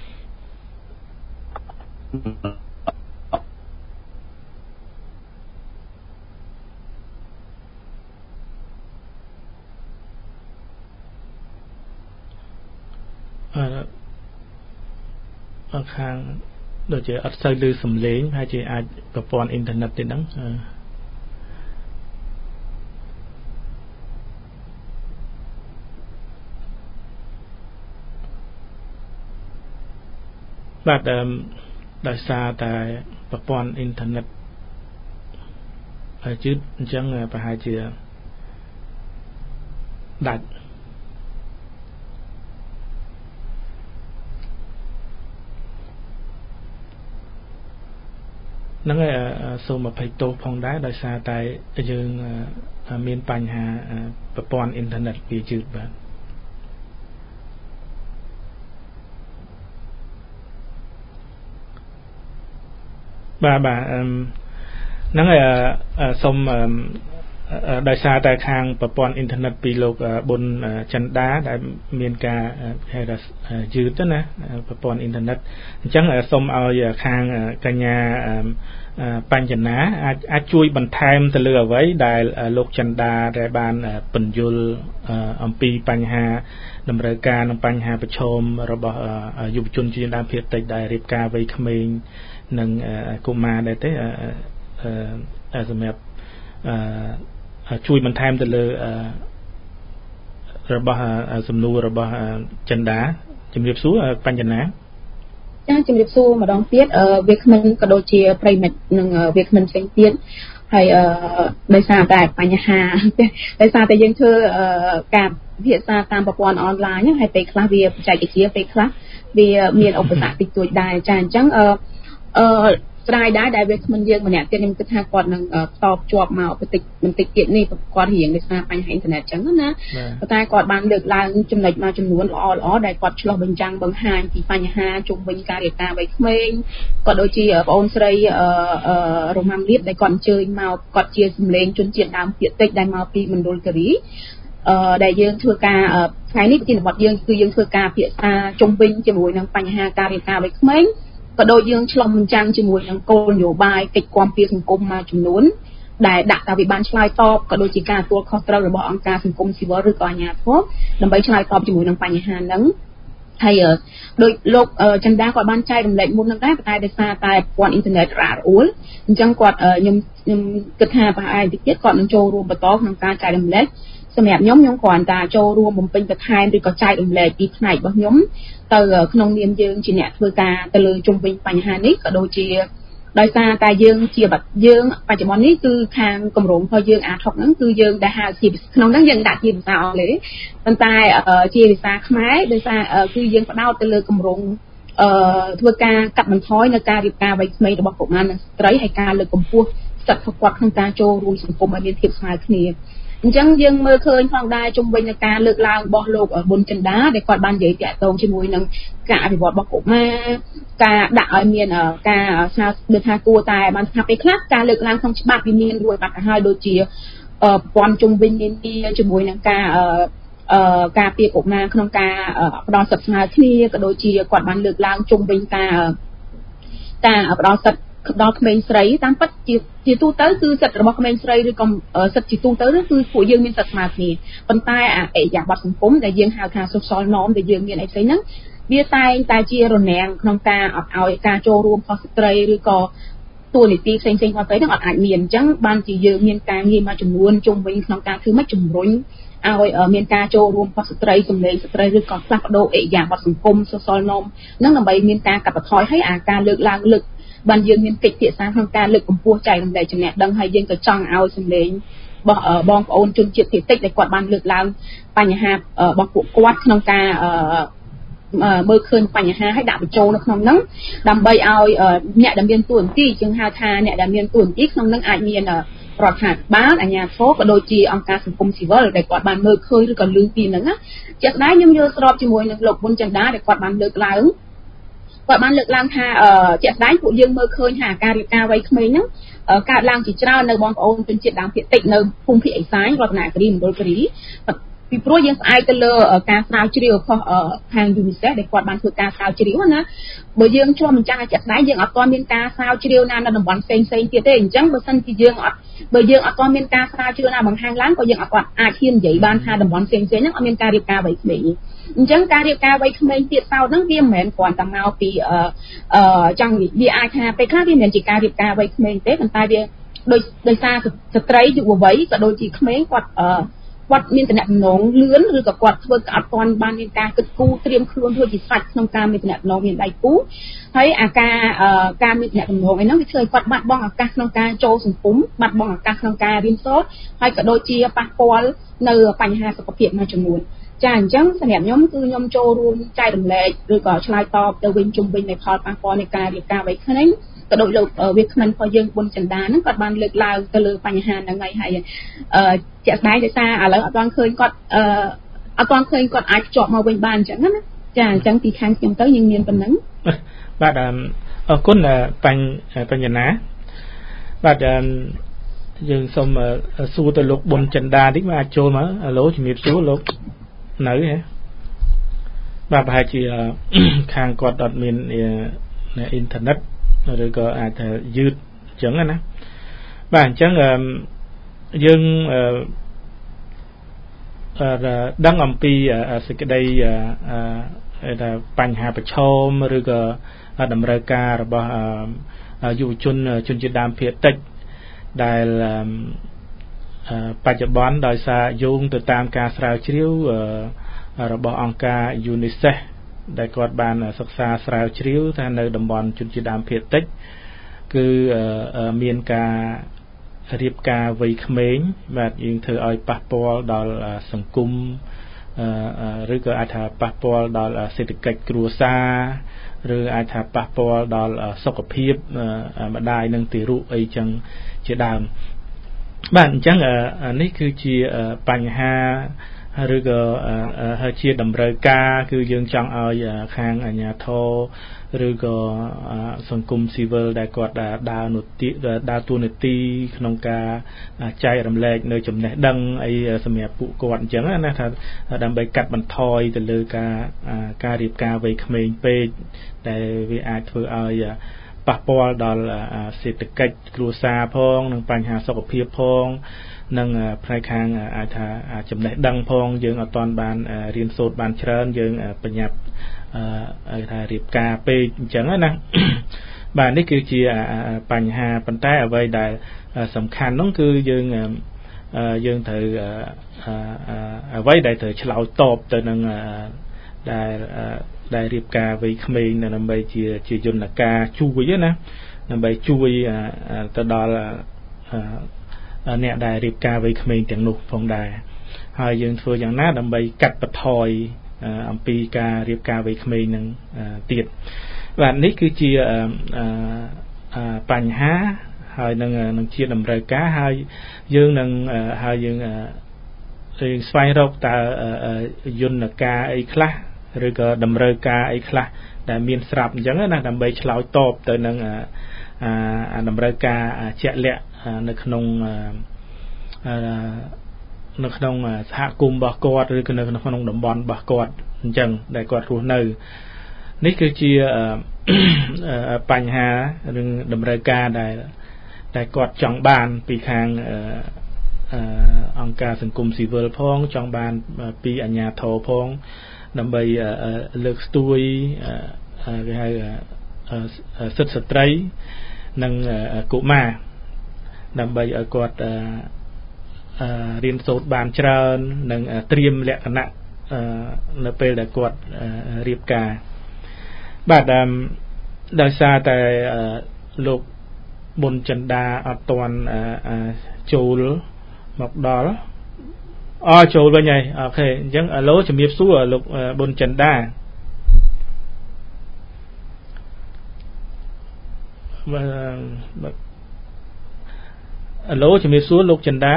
អឺខាងដូចជាអត់សូវឮសំឡេងហើយជាអាចប្រព័ន្ធអ៊ីនធឺណិតទេហ្នឹងបាទដោយសារតែប្រព័ន្ធអ៊ីនធឺណិតហើយជឿអញ្ចឹងប្រហែលជាដាច់ហ្នឹងហើយសូមអភ័យទោសផងដែរដោយសារតែយើងមានបញ្ហាប្រព័ន្ធអ៊ីនធឺណិតវាយឺតបាទបាទបាទហ្នឹងហើយសូមដោយសារតែខាងប្រព័ន្ធអ៊ីនធឺណិតពីលោកប៊ុនចិន្តាដែលមានការហៅថាយឺតទៅណាប្រព័ន្ធអ៊ីនធឺណិតអញ្ចឹងសូមឲ្យខាងកញ្ញាបញ្ចនាអាចអាចជួយបន្ថែមទៅលើអ្វីដែលលោកចិន្តាដែលបានពន្យល់អំពីបញ្ហាតម្រូវការនិងបញ្ហាប្រឈមរបស់យុវជនជាដើមភាគតិចដែលរៀបការវ័យក្មេងនិងកុមារដែរទេសម្រាប់ជួយបន្ថែមទៅលើរបស់សំណួររបស់ចិន្តាជំរាបសួរបញ្ចនាចាជំរាបសួរម្ដងទៀតវាគ្មិនក៏ដូចជាប្រិមិត្តនឹងវាគ្មិនផ្សេងទៀតហើយដោយសារតែបញ្ហាដោយសារតែយើងធ្វើការវិភាសាតាមប្រព័ន្ធអនឡាញហើយពេលខ្លះវាបច្ចេកវិទ្យាពេលខ្លះវាមានឧបសគ្គតិចតួចដែរចាអញ្ចឹងអឺស្ដាយដែរដែលវាគ្មិនយើងម្នាក់ទៀតខ្ញុំគិតថាគាត់នឹងតបជាប់មកបន្តិចបន្តិចទៀតនេះគាត់រៀងដោយសារបញ្ហាអ៊ីនធឺណិតចឹងណាប៉ុន្តែគាត់បានលើកឡើងចំណុចមួយចំនួនល្អល្អដែលគាត់ឆ្លោះបញ្ចាំងបង្ហាញពីបញ្ហាជុំវិញការរៀបការវ័យក្មេងគាត់ដូចជាបងអូនស្រីរ៉ូម៉ាំលៀបដែលគាត់អញ្ជើញមកគាត់ជាសម្លេងជនជាតិដើមភាគតិចដែលមកពីមណ្ឌលគិរីអឺដែលយើងធ្វើការថ្ងៃនេះប្រធានបទយើងគឺយើងធ្វើការពិភាក្សាជុំវិញជាមួយនឹងបញ្ហាការរៀបការវ័យក្មេងក៏ដូចយើងឆ្លុំបញ្ចាំងជាមួយនឹងគោលនយោបាយកិច្ចគាំពារសង្គមមួយចំនួនដែលដាក់ថាវាបានឆ្លើយតបក៏ដូចជាការទទួលខុសត្រូវរបស់អង្គការសង្គមស៊ីវិលឬក៏អាជ្ញាធរដើម្បីឆ្លើយតបជាមួយនឹងបញ្ហាហ្នឹងហើយដោយលោកចិន្តាគាត់បានចែករំលែកមុនហ្នឹងដែរប៉ុន្តែដោយសារតែព័ន្ធអ៊ីនធឺណិតរ៉ារអ៊ូលអញ្ចឹងគាត់ខ្ញុំខ្ញុំគិតថាប្រហែលតិចទៀតគាត់នឹងចូលរួមបន្តក្នុងការចែករំលែកសម្រាប់ខ្ញុំខ្ញុំគ្រាន់តែចូលរួមបំពេញបន្ថែមឬក៏ចែករំលែកពីផ្នែករបស់ខ្ញុំទៅក្នុងនាមយើងជាអ្នកធ្វើការទៅលើជុំវិញបញ្ហានេះក៏ដូចជាដោយសារតែយើងជាយើងបច្ចុប្បន្ននេះគឺខាងគម្រោងរបស់យើងអាថុកហ្នឹងគឺយើងដែលហៅជាក្នុងហ្នឹងយើងដាក់ជាភាសាអង់គ្លេសប៉ុន្តែជាភាសាខ្មែរដោយសារគឺយើងផ្ដោតទៅលើគម្រោងអឺធ្វើការកាត់បន្ថយនៅការរៀបការវ័យក្មេងរបស់កុមារនិងស្ត្រីហើយការលើកកម្ពស់សិទ្ធិរបស់គាត់ក្នុងការចូលរួមសង្គមឲ្យមានភាពស្មើគ្នាអញ្ចឹងយើងមើលឃើញផងដែរជុំវិញនឹងការលើកឡើងរបស់លោកប៊ុនចិន្តាដែលគាត់បាននិយាយតាក់ទងជាមួយនឹងការអភិវឌ្ឍរបស់កុមារការដាក់ឲ្យមានការស្នើដូចថាគួរតែបានថាពេលខ្លះការលើកឡើងក្នុងច្បាប់វាមានរួចបាត់ទៅហើយដូចជាប្រព័ន្ធជុំវិញនានាជាមួយនឹងការអឺការពារកុមារក្នុងការផ្ដល់សិទ្ធិស្មើគ្នាក៏ដូចជាគាត់បានលើកឡើងជុំវិញការការផ្ដល់សិទ្ធិដល់ក្មេងស្រីតាមពិតជាជាទូទៅគឺសិទ្ធិរបស់ក្មេងស្រីឬក៏សិទ្ធិជាទូទៅគឺពួកយើងមានសិទ្ធិស្មើគ្នាប៉ុន្តែអរិយាប័ត្រសង្គមដែលយើងហៅថា social norm ដែលយើងមានអីផ្សេងហ្នឹងវាតែងតែជារនាំងក្នុងការអត់ឲ្យការចូលរួមរបស់ស្ត្រីឬក៏តួនាទីផ្សេងៗរបស់ស្ត្រីហ្នឹងអត់អាចមានអញ្ចឹងបានជាយើងមានការងារមួយចំនួនជុំវិញក្នុងការធ្វើម៉េចជំរុញឲ្យមានការចូលរួមរបស់ស្ត្រីសម្លេងស្ត្រីឬក៏ផ្លាស់ប្ដូរអរិយាប័ត្រសង្គម social norm ហ្នឹងដើម្បីមានការកាត់បន្ថយឲ្យអាការលើកឡើងលើកបានយើងមានកិច្ចពិសាក្នុងការលើកកម្ពស់ចែករំលែកចំណេះដឹងហើយយើងក៏ចង់ឲ្យសម្លេងរបស់បងប្អូនជនជាតិភាគតិចដែលគាត់បានលើកឡើងបញ្ហារបស់ពួកគាត់ក្នុងការមើលឃើញបញ្ហាហើយដាក់បញ្ចូលនៅក្នុងហ្នឹងដើម្បីឲ្យអ្នកដែលមានទួនាទីជាងហៅថាអ្នកដែលមានទួនាទីក្នុងហ្នឹងអាចមានរដ្ឋាភិបាលអាជ្ញាធរក៏ដូចជាអង្គការសង្គមស៊ីវិលដែលគាត់បានមើលឃើញឬក៏ឮពីហ្នឹងណាជាក់ស្ដែងខ្ញុំយល់ស្របជាមួយនឹងលោកប៊ុនចិន្តាដែលគាត់បានលើកឡើងគាត់បានលើកឡើងថាជាក់ស្ដែងពួកយើងមើលឃើញថាការរៀបការវ័យក្មេងហ្នឹងកើតឡើងជាច្រើននៅបងប្អូនជនជាតិដើមភាគតិចនៅភូមិភាគឦសានរតនគិរីមណ្ឌលគិរីពីព្រោះយើងផ្អែកទៅលើការស្រាវជ្រាវរបស់ខាង UNICEF ដែលគាត់បានធ្វើការស្រាវជ្រាវណាបើយើងឆ្លុះបញ្ចាំងឲ្យចាក់ស្ដែងយើងអត់ទាន់មានការស្រាវជ្រាវណានៅតំបន់ផ្សេងៗទៀតទេអញ្ចឹងបើសិនជាយើងអត់បើយើងអត់ទាន់មានការស្រាវជ្រាវណាបង្ហាញឡើងក៏យើងអត់គាត់អាចហ៊ាននិយាយបានថាតំបន់ផ្សេងៗហ្នឹងអត់មានការរៀបការវ័យក្មេងអញ្ចឹងការរៀបការវ័យក្មេងទៀតសោតហ្នឹងវាមិនមែនគ្រាន់តែមកពីអឺចង់វាអាចថាពេលខ្លះវាមិនមែនជាការរៀបការវ័យក្មេងទេប៉ុន្តែវាដោយដោយសារស្ត្រីយុវវ័យក៏ដូចជាក្មេងគាត់អឺគាត់មានតំណែងលឿនឬក៏គាត់ធ្វើអត់ទាន់បានមានការគិតគូរត្រៀមខ្លួនធ្វើជាសាច់ក្នុងការមានតំណែងមានដៃគូហើយអាការការមានតំណែងអីហ្នឹងវាធ្វើឲ្យគាត់បាត់បង់ឱកាសក្នុងការចូលសង្គមបាត់បង់ឱកាសក្នុងការរៀនសូត្រហើយក៏ដូចជាប៉ះពាល់នៅបញ្ហាសុខភាពមួយចំនួនចាអញ្ចឹងសម្រាប់ខ្ញុំគឺខ្ញុំចូលរួមចែករំលែកឬក៏ឆ្លើយតបទៅវិញជុំវិញនៃផលប៉ះពាល់នៃការរៀបការវ័យក្មេងក៏ដូចលោកវាគ្មិនរបស់យើងប៊ុនចិន្តាហ្នឹងគាត់បានលើកឡើងទៅលើបញ្ហាហ្នឹងហើយហើយអឺជាក់ស្ដែងដោយសារឥឡូវអត់ទាន់ឃើញគាត់អឺអត់ទាន់ឃើញគាត់អាចភ្ជាប់មកវិញបានអញ្ចឹងណាចាអញ្ចឹងពីខាងខ្ញុំទៅយើងមានប៉ុណ្ណឹងបាទអរគុណបញ្បញ្ញណាបាទយើងសូមសួរទៅលោកប៊ុនចិន្តាតិចមកអាចចូលមកអាឡូជំរាបសួរលោកនៅហ៎បាទប្រហែលជាខាងគាត់អត់មានអ៊ីនធឺណិតឬក៏អាចថាយឺតអញ្ចឹងណាបាទអញ្ចឹងយើងដឹងអំពីសេចក្តីថាបញ្ហាប្រឈមឬក៏តម្រូវការរបស់យុវជនជនជាតិដើមភាគតិចដែលបច្ចុប្បន្នដោយសារយោងទៅតាមការស្រាវជ្រាវរបស់អង្គការ UNICEF ដែលគាត់បានសិក្សាស្រាវជ្រាវថានៅតំបន់ជនជាតិដើមភាគតិចគឺមានការរៀបការវ័យក្មេងបាទយើងធ្វើឲ្យប៉ះពាល់ដល់សង្គមឬក៏អាចថាប៉ះពាល់ដល់សេដ្ឋកិច្ចគ្រួសារឬអាចថាប៉ះពាល់ដល់សុខភាពម្ដាយនិងទារកអីចឹងជាដើមបាទអញ្ចឹងនេះគឺជាបញ្ហាឬក៏ហើយជាតម្រូវការគឺយើងចង់ឲ្យខាងអាជ្ញាធរឬក៏សង្គមស៊ីវិលដែលគាត់ដើរនោះទីដើរតួនាទីក្នុងការចែករំលែកនៅចំណេះដឹងអីសម្រាប់ពួកគាត់អញ្ចឹងណាថាដើម្បីកាត់បន្ថយទៅលើការការរៀបការវ័យក្មេងពេកដែលវាអាចធ្វើឲ្យប៉ះពាល់ដល់សេដ្ឋកិច្ចគ្រួសារផងនិងបញ្ហាសុខភាពផងនិងផ្នែកខាងអាចថាចំណេះដឹងផងយើងអត់ទាន់បានរៀនសូត្របានច្រើនយើងបញ្ញាប់ឲ្យថារៀបការពេកអញ្ចឹងណាបាទនេះគឺជាបញ្ហាប៉ុន្តែអ្វីដែលសំខាន់នោះគឺយើងយើងត្រូវអ្វីដែលត្រូវឆ្លើយតបទៅនឹងដែលដែលរៀបការវ័យក្មេងដើម្បីជាជាយន្តការជួយណាដើម្បីជួយទៅដល់អ្នកដែលរៀបការវ័យក្មេងទាំងនោះផងដែរហើយយើងធ្វើយ៉ាងណាដើម្បីកាត់បន្ថយអំពីការរៀបការវ័យក្មេងនឹងទៀតបាទនេះគឺជាបញ្ហាហើយនឹងនឹងជាតម្រូវការហើយយើងនឹងហើយយើងយើងស្វែងរកតើយន្តការអីខ្លះឬក៏តម្រូវការអីខ្លះដែលមានស្រាប់អញ្ចឹងណាដើម្បីឆ្លើយតបទៅនឹងអាតម្រូវការជាក់លាក់នៅក្នុងនៅក្នុងសហគមន៍របស់គាត់ឬក៏នៅក្នុងតំបន់របស់គាត់អញ្ចឹងដែលគាត់រស់នៅនេះគឺជាបញ្ហាឬតម្រូវការដែលដែលគាត់ចង់បានពីខាងអង្គការសង្គមស៊ីវិលផងចង់បានពីអាជ្ញាធរផងដើម្បីលើកស្ទួយគេហៅសិទ្ធិស្ត្រីនិងកុមារដើម្បីឲ្យគាត់រៀនសូត្របានច្រើននិងត្រៀមលក្ខណៈនៅពេលដែលគាត់រៀបការបាទដោយសារតែលោកប៊ុនចិន្តាអត់ទាន់ចូលមកដល់អើចូលវិញហើយអូខេអញ្ចឹងអាឡូជំរាបសួរលោកប៊ុនចិន្តាបាទអាឡូជំរាបសួរលោកចិន្តា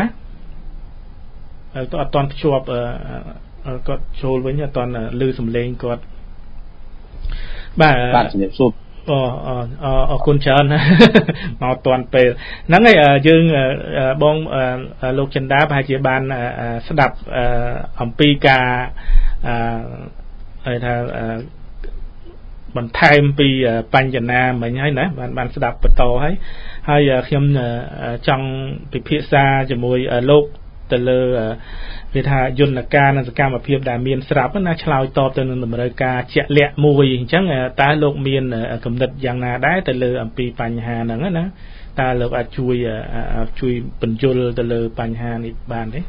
គាត់អត់ទាន់ភ្ជាប់គាត់ចូលវិញអត់ទាន់ឮសំឡេងគាត់បាទបាទជំរាបសួរអូអរគុណច្រើនមកតាន់ពេលហ្នឹងហើយយើងបងលោកចិន្តាប្រហែលជាបានស្ដាប់អំពីការហៅថាបន្ថែមពីបញ្ចនាមិញហើយណាបានបានស្ដាប់បន្តហើយហើយខ្ញុំចង់ពិភាក្សាជាមួយលោកទៅលើវាថាយន្តការនិងសកម្មភាពដែលមានស្រាប់ណាឆ្លើយតបទៅនឹងតម្រូវការជាក់លាក់មួយអញ្ចឹងតើលោកមានគំនិតយ៉ាងណាដែរទៅលើអំពីបញ្ហាហ្នឹងណាតើលោកអាចជួយជួយបញ្យល់ទៅលើបញ្ហានេះបានទេ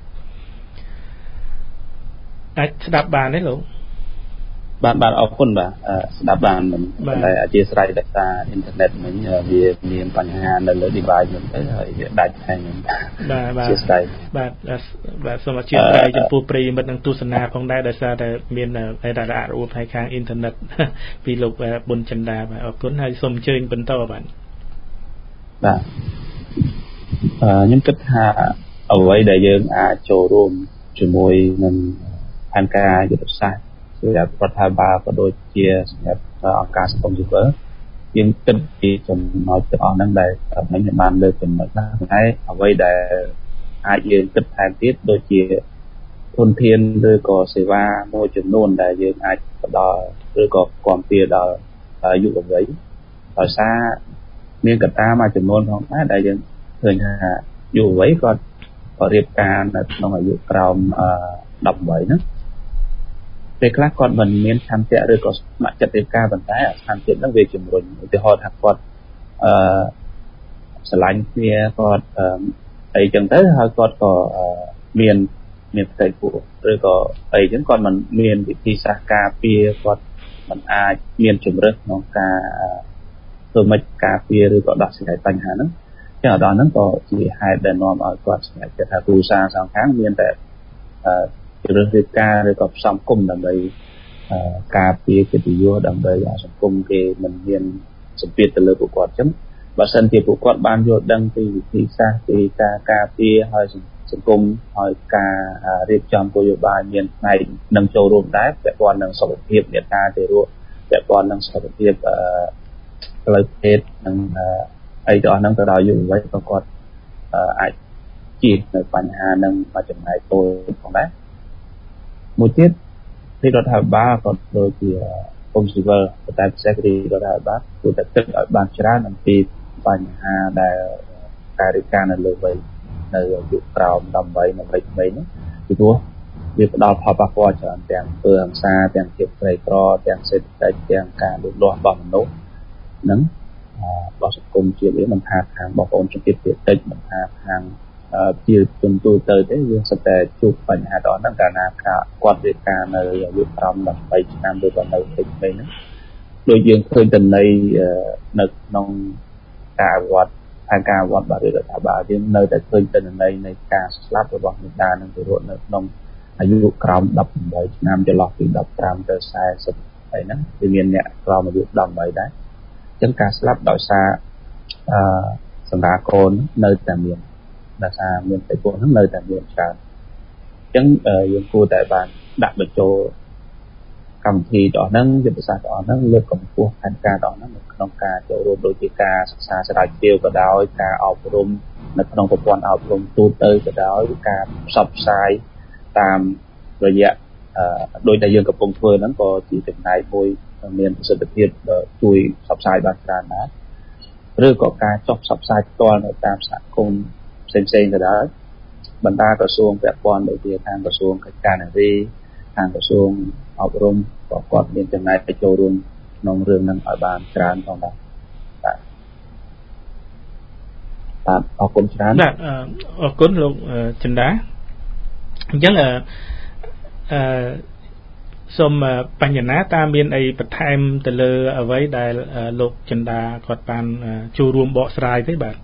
អាចស្ដាប់បានទេលោកបាទបាទអរគុណបាទស្ដាប់បានមិនតែអធិស្ឋានដោយសារអ៊ីនធឺណិតមិញវាមានបញ្ហានៅលើ device ហ្នឹងទៅហើយវាដាច់ហើយបាទបាទបាទបាទសូមអធិស្ឋានចំពោះប្រិយមិត្តនិងទស្សនាផងដែរដោយសារតែមានអីរ៉ារូបផ្នែកខាងអ៊ីនធឺណិតពីលោកប៊ុនចិន្តាបាទអរគុណហើយសូមអញ្ជើញបន្តបាទបាទខ្ញុំគិតថាអ្វីដែលយើងអាចចូលរួមជាមួយនឹងផែនការយុទ្ធសាស្ត្រសម្រាប់រដ្ឋាភិបាលក៏ដូចជាសម្រាប់អង្គការសង្គមស៊ីវិលយើងគិតពីចំណុចទាំងអស់ហ្នឹងដែលមិញបានលើកចំណុចណាហើយអ្វីដែលអាចយើងគិតថែមទៀតដូចជាធនធានឬក៏សេវាមួយចំនួនដែលយើងអាចផ្ដល់ឬក៏គាំទ្រដល់យុវវ័យដោយសារមានកត្តាមួយចំនួនផងដែរដែលយើងឃើញថាយុវវ័យគាត់ក៏រៀបការនៅក្នុងអាយុក្រោមដប់ប្រាំហ្នឹងពេលខ្លះគាត់មិនមានឆន្ទៈឬក៏ស្ម័គ្រចិត្តរៀបការប៉ុន្តែឆន្ទៈហ្នឹងវាជំរុញឧទាហរណ៍ថាគាត់អឺស្រឡាញ់គ្នាគាត់អីចឹងទៅហើយគាត់ក៏មានមានផ្ទៃពោះឬក៏អីចឹងគាត់មិនមានវិធីសាស្ត្រការពារគាត់មិនអាចមានជំរើសក្នុងការធ្វើម៉េចការពារឬក៏ដោះស្រាយបញ្ហាហ្នឹងចឹងដល់ហ្នឹងក៏ជាហេតុដែលនាំឲ្យគាត់ស្ម័គ្រចិត្តថាគ្រួសារសងខាងមានតែជ្រើសរើសការឬក៏ផ្សំគុំដើម្បីការពារកិត្តិយសដើម្បីឲ្យសង្គមគេមិនមានសម្ពាធទៅលើពួកគាត់អញ្ចឹងបើសិនជាពួកគាត់បានយល់ដឹងពីវិធីសាស្ត្រពីការការពារហើយសង្គមហើយការរៀបចំគោលនយោបាយមានផ្នែកនឹងចូលរួមដែរពាក់ព័ន្ធនឹងសុខភាពអ្នកតាទៅរស់ពាក់ព័ន្ធនឹងសុខភាពផ្លូវភេទនិងអីទាំងអស់ហ្នឹងទៅដល់យុវវ័យក៏គាត់អាចជៀសនៅបញ្ហានឹងមកចំណែកតូចផងដែរមួយទៀតទីរដ្ឋាភិបាលក៏ដូចជាអង្គស៊ីវិលតែពិសេសគឺរដ្ឋាភិបាលគួរតែគិតឲ្យបានច្រើនអំពីបញ្ហាដែលការរៀបការនៅលើវ័យនៅអាយុក្រោមដប់បីនិងវ័យក្មេងនោះពីព្រោះវាផ្ដល់ផលប៉ះពាល់ច្រើនទាំងពើហិង្សាទាំងភាពក្រីក្រទាំងសេដ្ឋកិច្ចទាំងការលូតលាស់របស់មនុស្សហ្នឹងរបស់សង្គមជាតិនេះមិនថាខាងបងប្អូនជំនាន់ភាគតិចមិនថាខាងជាជំទូទៅទេយើងសិតតែជួបបញ្ហាដល់ហ្នឹងកាលណាគាត់រៀបការនៅអាយុក្រោមដប់បីឆ្នាំឬក៏នៅវ័យក្មេងហ្នឹងដូចយើងឃើញតំណែងនៅក្នុងការអភិវឌ្ឍហើយការអភិវឌ្ឍរបស់រដ្ឋាភិបាលយើងនៅតែឃើញតំណែងនៃការស្លាប់របស់មេដានិងទារកនៅក្នុងអាយុក្រោមដប់បីឆ្នាំចន្លោះពីដប់ប្រាំទៅសែសិបហើយហ្នឹងវាមានអ្នកក្រោមអាយុដប់បីដែរអញ្ចឹងការស្លាប់ដោយសារអឺសម្រាប់កូននៅតែមានដោយសារមានតែពួកហ្នឹងនៅតែមានច្រើនអញ្ចឹងយើងគួរតែបានដាក់បញ្ចូលកម្មវិធីទាំងហ្នឹងយុទ្ធសាស្ត្រទាំងហ្នឹងលើកកម្ពស់ផែនការទាំងហ្នឹងនៅក្នុងការចូលរួមដូចជាការសិក្សាស្រាវជ្រាវក៏ដោយការអប់រំនៅក្នុងប្រព័ន្ធអប់រំទូទៅក៏ដោយការផ្សព្វផ្សាយតាមរយៈដោយដែលយើងកំពុងធ្វើហ្នឹងក៏ជាចំណែកមួយមានប្រសិទ្ធភាពជួយផ្សព្វផ្សាយបានច្រើនដែរឬក៏ការចុះផ្សព្វផ្សាយផ្ទាល់នៅតាមសហគមន៍ផ្សេងៗក៏ដោយបណ្ដាក្រសួងពាក់ព័ន្ធដូចជាខាងក្រសួងកិច្ចការនារីខាងក្រសួងអប់រំក៏គាត់មានចំណែកទៅចូលរួមក្នុងរឿងហ្នឹងឲ្យបានច្រើនផងដែរបាទបាទអរគុណច្រើនបាទអរគុណលោកចិន្តាអញ្ចឹងអឺអឺសូមបញ្ញណាតើមានអីបន្ថែមទៅលើអ្វីដែលលោកចិន្តាគាត់បានចូលរួមបកស្រាយទេបាទ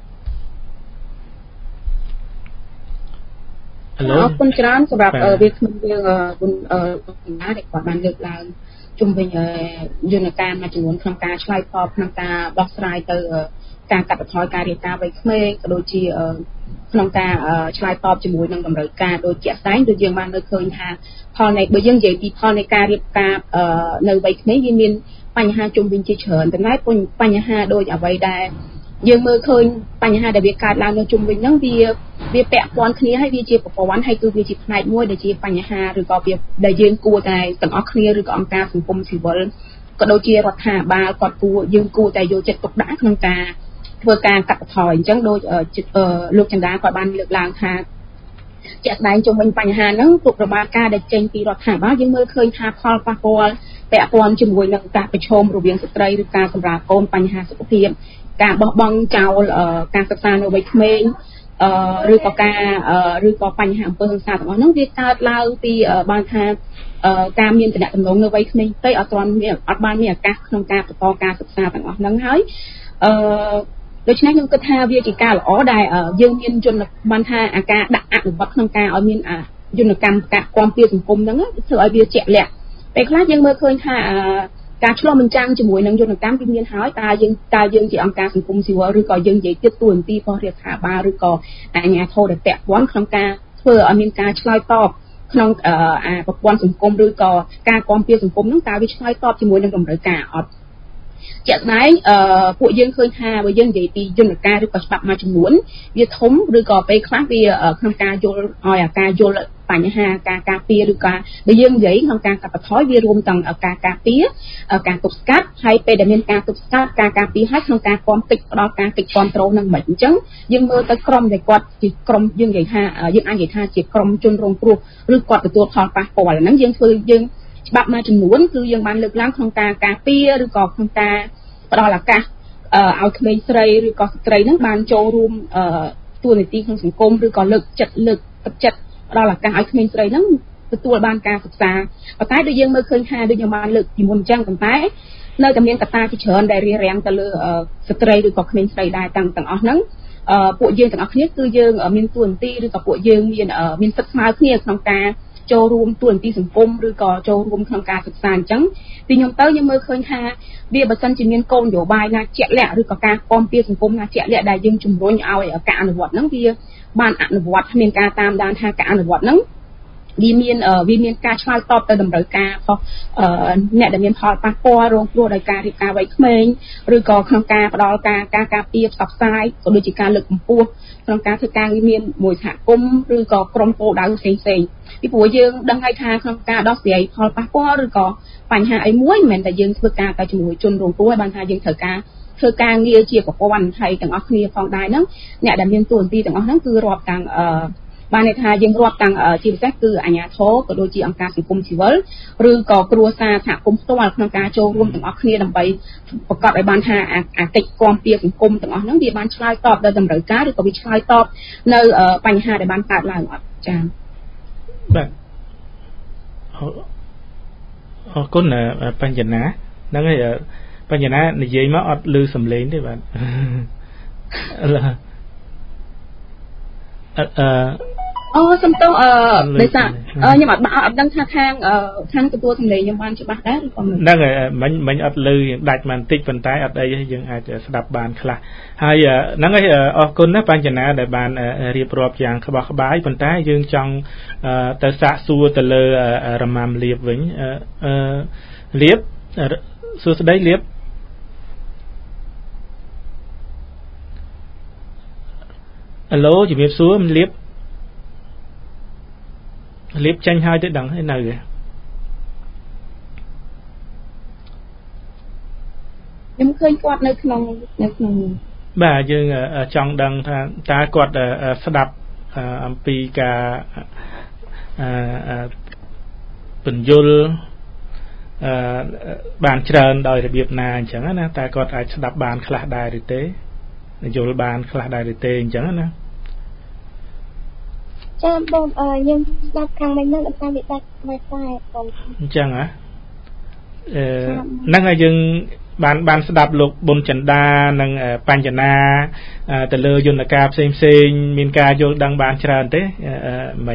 អរគុណច្រើនសម្រាប់វាគ្មិនយើងគុណអឺណាដែលគាត់បានលើកឡើងជុំវិញយន្តការមួយចំនួនក្នុងការឆ្លើយតបក្នុងការបោះស្រាយទៅការកាត់បន្ថយការរៀបការវ័យក្មេងក៏ដូចជាក្នុងការឆ្លើយតបជាមួយនឹងតម្រូវការដូចជាក់ស្ដែងដូចយើងបានលើកឃើញថាផលនៃបើយើងនិយាយពីផលនៃការរៀបការនៅវ័យក្មេងវាមានបញ្ហាជុំវិញជាច្រើនតែបញ្ហាដូចអ្វីដែលយើងមើលឃើញបញ្ហាដែលវាកើតឡើងនៅជុំវិញហ្នឹងវាវាពាក់ព័ន្ធគ្នាហើយវាជាប្រព័ន្ធហើយគឺវាជាផ្នែកមួយដែលជាបញ្ហាឬក៏វាដែលយើងគួរតែទាំងអស់គ្នាឬក៏អង្គការសង្គមស៊ីវិលក៏ដូចជារដ្ឋាភិបាលគាត់គួរយើងគួរតែយកចិត្តទុកដាក់ក្នុងការធ្វើការកាត់បន្ថយអញ្ចឹងដូចលោកចន្ទាគាត់បានលើកឡើងថាជាក់ស្ដែងជុំវិញបញ្ហាហ្នឹងទុកប្រមាណការដែលចេញពីរដ្ឋាភិបាលយើងមើលឃើញថាផលប៉ះពាល់ពាក់ព័ន្ធជាមួយនឹងការប្រឈមរវាងស្ត្រីឬការសម្រាប់កូនបញ្ហាសុខភាពការបោះបង់ចោលការសិក្សានៅវ័យក្មេងឬក៏ការឬក៏បញ្ហាអំពើហិង្សាទាំងអស់ហ្នឹងវាកើតឡើងពីបានថាការមានតំណែងនៅវ័យក្មេងទៅអត់ទាន់មានអត់បានមានឱកាសក្នុងការបន្តការសិក្សាទាំងអស់ហ្នឹងហើយអឺដូច្នេះខ្ញុំគិតថាវាជាការល្អដែលយើងមានយន្តបានថាអាការដាក់អនុវត្តក្នុងការឲ្យមានយន្តកម្មការគាំពារសង្គមហ្នឹងធ្វើឲ្យវាជាក់លាក់ពេលខ្លះយើងមើលឃើញថាការឆ្លុះបញ្ចាំងជាមួយនឹងយន្តកម្មវាមានហើយតើយើងតើយើងជាអង្គការសង្គមស៊ីវិលឬក៏យើងនិយាយទៀតតួនាទីរបស់រដ្ឋាភិបាលឬក៏អាជ្ញាធរដែលពាក់ព័ន្ធក្នុងការធ្វើឲ្យមានការឆ្លើយតបក្នុងអាប្រព័ន្ធសង្គមឬក៏ការគាំពារសង្គមហ្នឹងតើវាឆ្លើយតបជាមួយនឹងតម្រូវការអត់ជាក់ស្ដែងអឺពួកយើងឃើញថាបើយើងនិយាយពីយន្តការឬក៏ច្បាប់មួយចំនួនវាធំឬក៏ពេលខ្លះវាក្នុងការយល់ឲ្យអាការយល់បញ្ហាការការពារឬក៏បើយើងនិយាយក្នុងការកាត់បន្ថយវារួមទាំងការការពារការទប់ស្កាត់ហើយពេលដែលមានការទប់ស្កាត់ការការពារហើយក្នុងការគាំពេចផ្ដល់ការកិច្ចគាំទ្រនឹងមិនអញ្ចឹងយើងមើលទៅក្រុមដែលគាត់ជាក្រុមយើងនិយាយថាយើងអាចនិយាយថាជាក្រុមជនរងគ្រោះឬគាត់ទទួលផលប៉ះពាល់ហ្នឹងយើងធ្វើយើងច្បាប់មួយចំនួនគឺយើងបានលើកឡើងក្នុងការការពារឬក៏ក្នុងការផ្ដល់ឱកាសឲ្យក្មេងស្រីឬក៏ស្ត្រីហ្នឹងបានចូលរួមតួនាទីក្នុងសង្គមឬក៏លើកចិត្តលើកទឹកចិត្តផ្ដល់ឱកាសឲ្យក្មេងស្រីហ្នឹងទទួលបានការសិក្សាប៉ុន្តែដូចយើងមើលឃើញថាដូចយើងបានលើកពីមុនអញ្ចឹងប៉ុន្តែនៅតែមានកត្តាជាច្រើនដែលរារាំងទៅលើស្ត្រីឬក៏ក្មេងស្រីដែរទាំងទាំងអស់ហ្នឹងពួកយើងទាំងអស់គ្នាគឺយើងមានតួនាទីឬក៏ពួកយើងមានមានសិទ្ធិស្មើគ្នាក្នុងការចូលរួមទួនាទីសង្គមឬក៏ចូលរួមក្នុងការសិក្សាអញ្ចឹងពីខ្ញុំទៅយើងមើលឃើញថាវាបើសិនជាមានគោលនយោបាយណាជាក់លាក់ឬក៏ការគាំពៀសង្គមណាជាក់លាក់ដែលយើងជំរុញឲ្យការអនុវត្តហ្នឹងវាបានអនុវត្តមានការតាមដានថាការអនុវត្តហ្នឹងវាមានវាមានការឆ្លើយតបទៅតម្រូវការរបស់អ្នកដែលមានផលប៉ះពាល់រងគ្រោះដោយការរៀបការវ័យក្មេងឬក៏ក្នុងការផ្ដល់ការការការពារផ្សព្វផ្សាយក៏ដូចជាការលើកកម្ពស់ក្នុងការធ្វើការងារមានមួយសហគមន៍ឬក៏ក្រុមគោលដៅផ្សេងផ្សេងពីព្រោះយើងដឹងហើយថាក្នុងការដោះស្រាយផលប៉ះពាល់ឬក៏បញ្ហាអីមួយមិនមែនតែយើងធ្វើការតែជាមួយជនរងគ្រោះបានថាយើងត្រូវការធ្វើការងារជាប្រព័ន្ធហើយទាំងអស់គ្នាផងដែរហ្នឹងអ្នកដែលមានតួនាទីទាំងអស់ហ្នឹងគឺរាប់ទាំងអឺបានន័យថាយើងរាប់ទាំងជាពិសេសគឺអាជ្ញាធរក៏ដូចជាអង្គការសង្គមស៊ីវិលឬក៏គ្រួសារសហគមន៍ផ្ទាល់ក្នុងការចូលរួមទាំងអស់គ្នាដើម្បីប្រកាសឲ្យបានថាអាកិច្ចគាំពៀសង្គមទាំងអស់ហ្នឹងវាបានឆ្លើយតបដល់តម្រូវការឬក៏វាឆ្លើយតបនៅបញ្ហាដែលបានកើតឡើងអត់ចា៎បាទអរគុណបញ្ញណាហ្នឹងហើយបញ្ញណានិយាយមកអត់ឮសំឡេងទេបាទអឺអូសំទោសអឺដោយសារខ្ញុំអត់អត់ដឹងថាខាងខាងទទួលសម្លេងខ្ញុំបានច្បាស់ដែរឬក៏ហ្នឹងហើយមិញមិញអត់ឮដាច់បន្តិចប៉ុន្តែអត់អីទេយើងអាចស្ដាប់បានខ្លះហើយហ្នឹងហើយអរគុណណាបញ្ញណាដែលបានរៀបរាប់យ៉ាងក្បោះក្បាយប៉ុន្តែយើងចង់ទៅសាកសួរទៅលើរម៉ាំលៀបវិញអឺលៀបសួស្ដីលៀបអឡូជំរាបសួរលៀបលៀបចាញ់ហើយទៅដឹងហើយនៅខ្ញុំឃើញគាត់នៅក្នុងនៅក្នុងបាទយើងចង់ដឹងថាតើគាត់ស្ដាប់អំពីការពន្យល់បានច្រើនដោយរបៀបណាអញ្ចឹងណាតើគាត់អាចស្ដាប់បានខ្លះដែរឬទេយល់បានខ្លះដែរឬទេអញ្ចឹងណាចាបងយើងស្ដាប់ខាងមិញហ្នឹងតាមវិដាច់ Wi-Fi បងអញ្ចឹងហ៎អឺហ្នឹងហើយយើងបានបានស្ដាប់លោកប៊ុនចិន្តានិងបញ្ញណាទៅលើយន្តការផ្សេងផ្សេងមានការយល់ដឹងបានច្រើនទេមិញ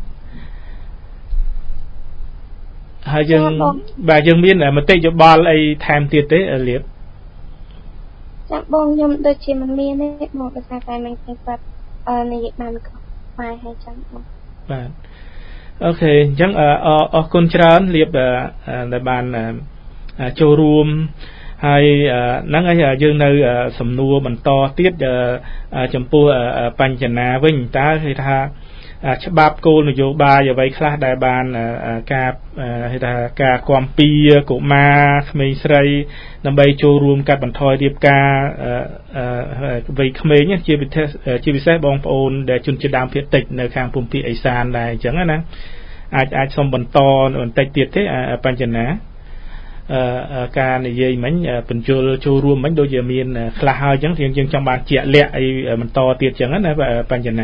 ហើយយើងបាទយើងមានមតិយោបល់អីថែមទៀតទេលៀបចាបងខ្ញុំដូចជាមិនមានទេបងដោយសារតែមិនឃើញគាត់និយាយបានខ្មែរហើយចឹងបងបាទអូខេអញ្ចឹងអរគុណច្រើនលៀបដែលបានចូលរួមហើយហ្នឹងហើយយើងនៅសំណួរបន្តទៀតចំពោះបញ្ញណាវិញតើគេថាច្បាប់គោលនយោបាយអ្វីខ្លះដែលបានការហៅថាការគាំពៀកុមារក្មេងស្រីដើម្បីចូលរួមកាត់បន្ថយរៀបការវ័យក្មេងជាពិសេសជាពិសេសបងប្អូនដែលជនជាតិដើមភាគតិចនៅខាងភូមិភាគឦសានដែរអញ្ចឹងណាអាចអាចសូមបន្តបន្តិចទៀតទេបញ្ញណាការនិយាយមិញបញ្ជូលចូលរួមមិញដូចជាមានខ្លះហើយអញ្ចឹងយើងចង់បានជាក់លាក់អីបន្តទៀតអញ្ចឹងណាបញ្ញណា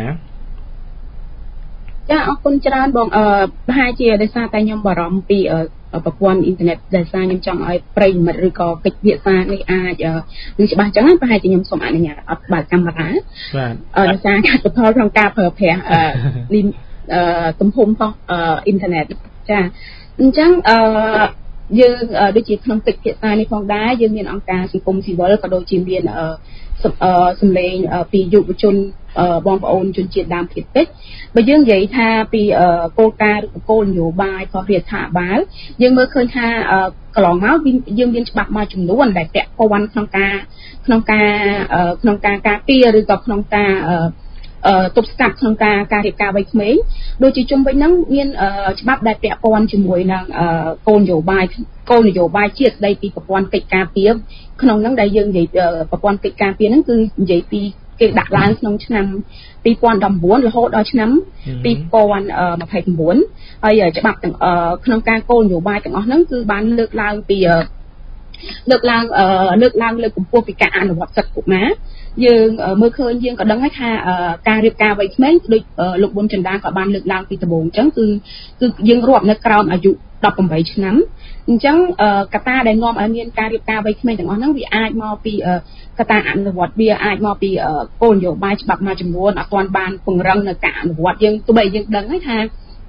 ចាអរគុណច្រើនបងអឺប្រហែលជាដោយសារតែខ្ញុំបារម្ភពីប្រព័ន្ធអ៊ីនធឺណិតដោយសារខ្ញុំចង់ឲ្យប្រិយមិត្តឬក៏កិច្ចវិភាសានេះអាចនឹងច្បាស់អញ្ចឹងប្រហែលជាខ្ញុំសូមអនុញ្ញាតអត់បើកកាមេរ៉ាបាទដោយសារកាត់បន្ថយក្នុងការប្រើប្រាស់អឺទំហំរបស់អ៊ីនធឺណិតចាអញ្ចឹងអឺយើងដូចជាក្នុងកិច្ចពិភាក្សានេះផងដែរយើងមានអង្គការសង្គមស៊ីវិលក៏ដូចជាមានសម្លេងពីយុវជនបងប្អូនជនជាតិដើមភាគតិចបើយើងនិយាយថាពីគោលការណ៍ឬគោលនយោបាយរបស់រដ្ឋាភិបាលយើងមើលឃើញថាកន្លងមកយើងមានច្បាប់មួយចំនួនដែលពាក់ព័ន្ធក្នុងការក្នុងការក្នុងការការពារឬក៏ក្នុងការទប់ស្កាត់ក្នុងការការរៀបការវ័យក្មេងដូចជាជំវិញហ្នឹងមានច្បាប់ដែលពាក់ព័ន្ធជាមួយនឹងគោលនយោបាយគោលនយោបាយជាតិស្ដីពីប្រព័ន្ធកិច្ចការពារក្នុងហ្នឹងដែលយើងនិយាយប្រព័ន្ធកិច្ចការពារហ្នឹងគឺនិយាយពីគេដាក់ឡើងក្នុងឆ្នាំពីរពាន់ដប់ប្រាំបួនរហូតដល់ឆ្នាំពីរពាន់ម្ភៃប្រាំបួនហើយច្បាប់ទាំងក្នុងការគោលនយោបាយទាំងអស់ហ្នឹងគឺបានលើកឡើងពីលើកឡើងលើកឡើងលើកកម្ពស់ពីការអនុវត្តសិទ្ធិកុមារយើងមើលឃើញយើងក៏ដឹងហើយថាការរៀបការវ័យក្មេងដូចលោកប៊ុនចិន្តាក៏បានលើកឡើងពីដំបូងអញ្ចឹងគឺគឺយើងរាប់នៅក្រោមអាយុដប់ប្រាំបីឆ្នាំអញ្ចឹងកត្តាដែលនាំឲ្យមានការរៀបការវ័យក្មេងទាំងអស់ហ្នឹងវាអាចមកពីកត្តាអនុវត្តវាអាចមកពីគោលនយោបាយច្បាប់មួយចំនួនអត់ទាន់បានពង្រឹងនៅការអនុវត្តយើងទោះបីយើងដឹងហើយថា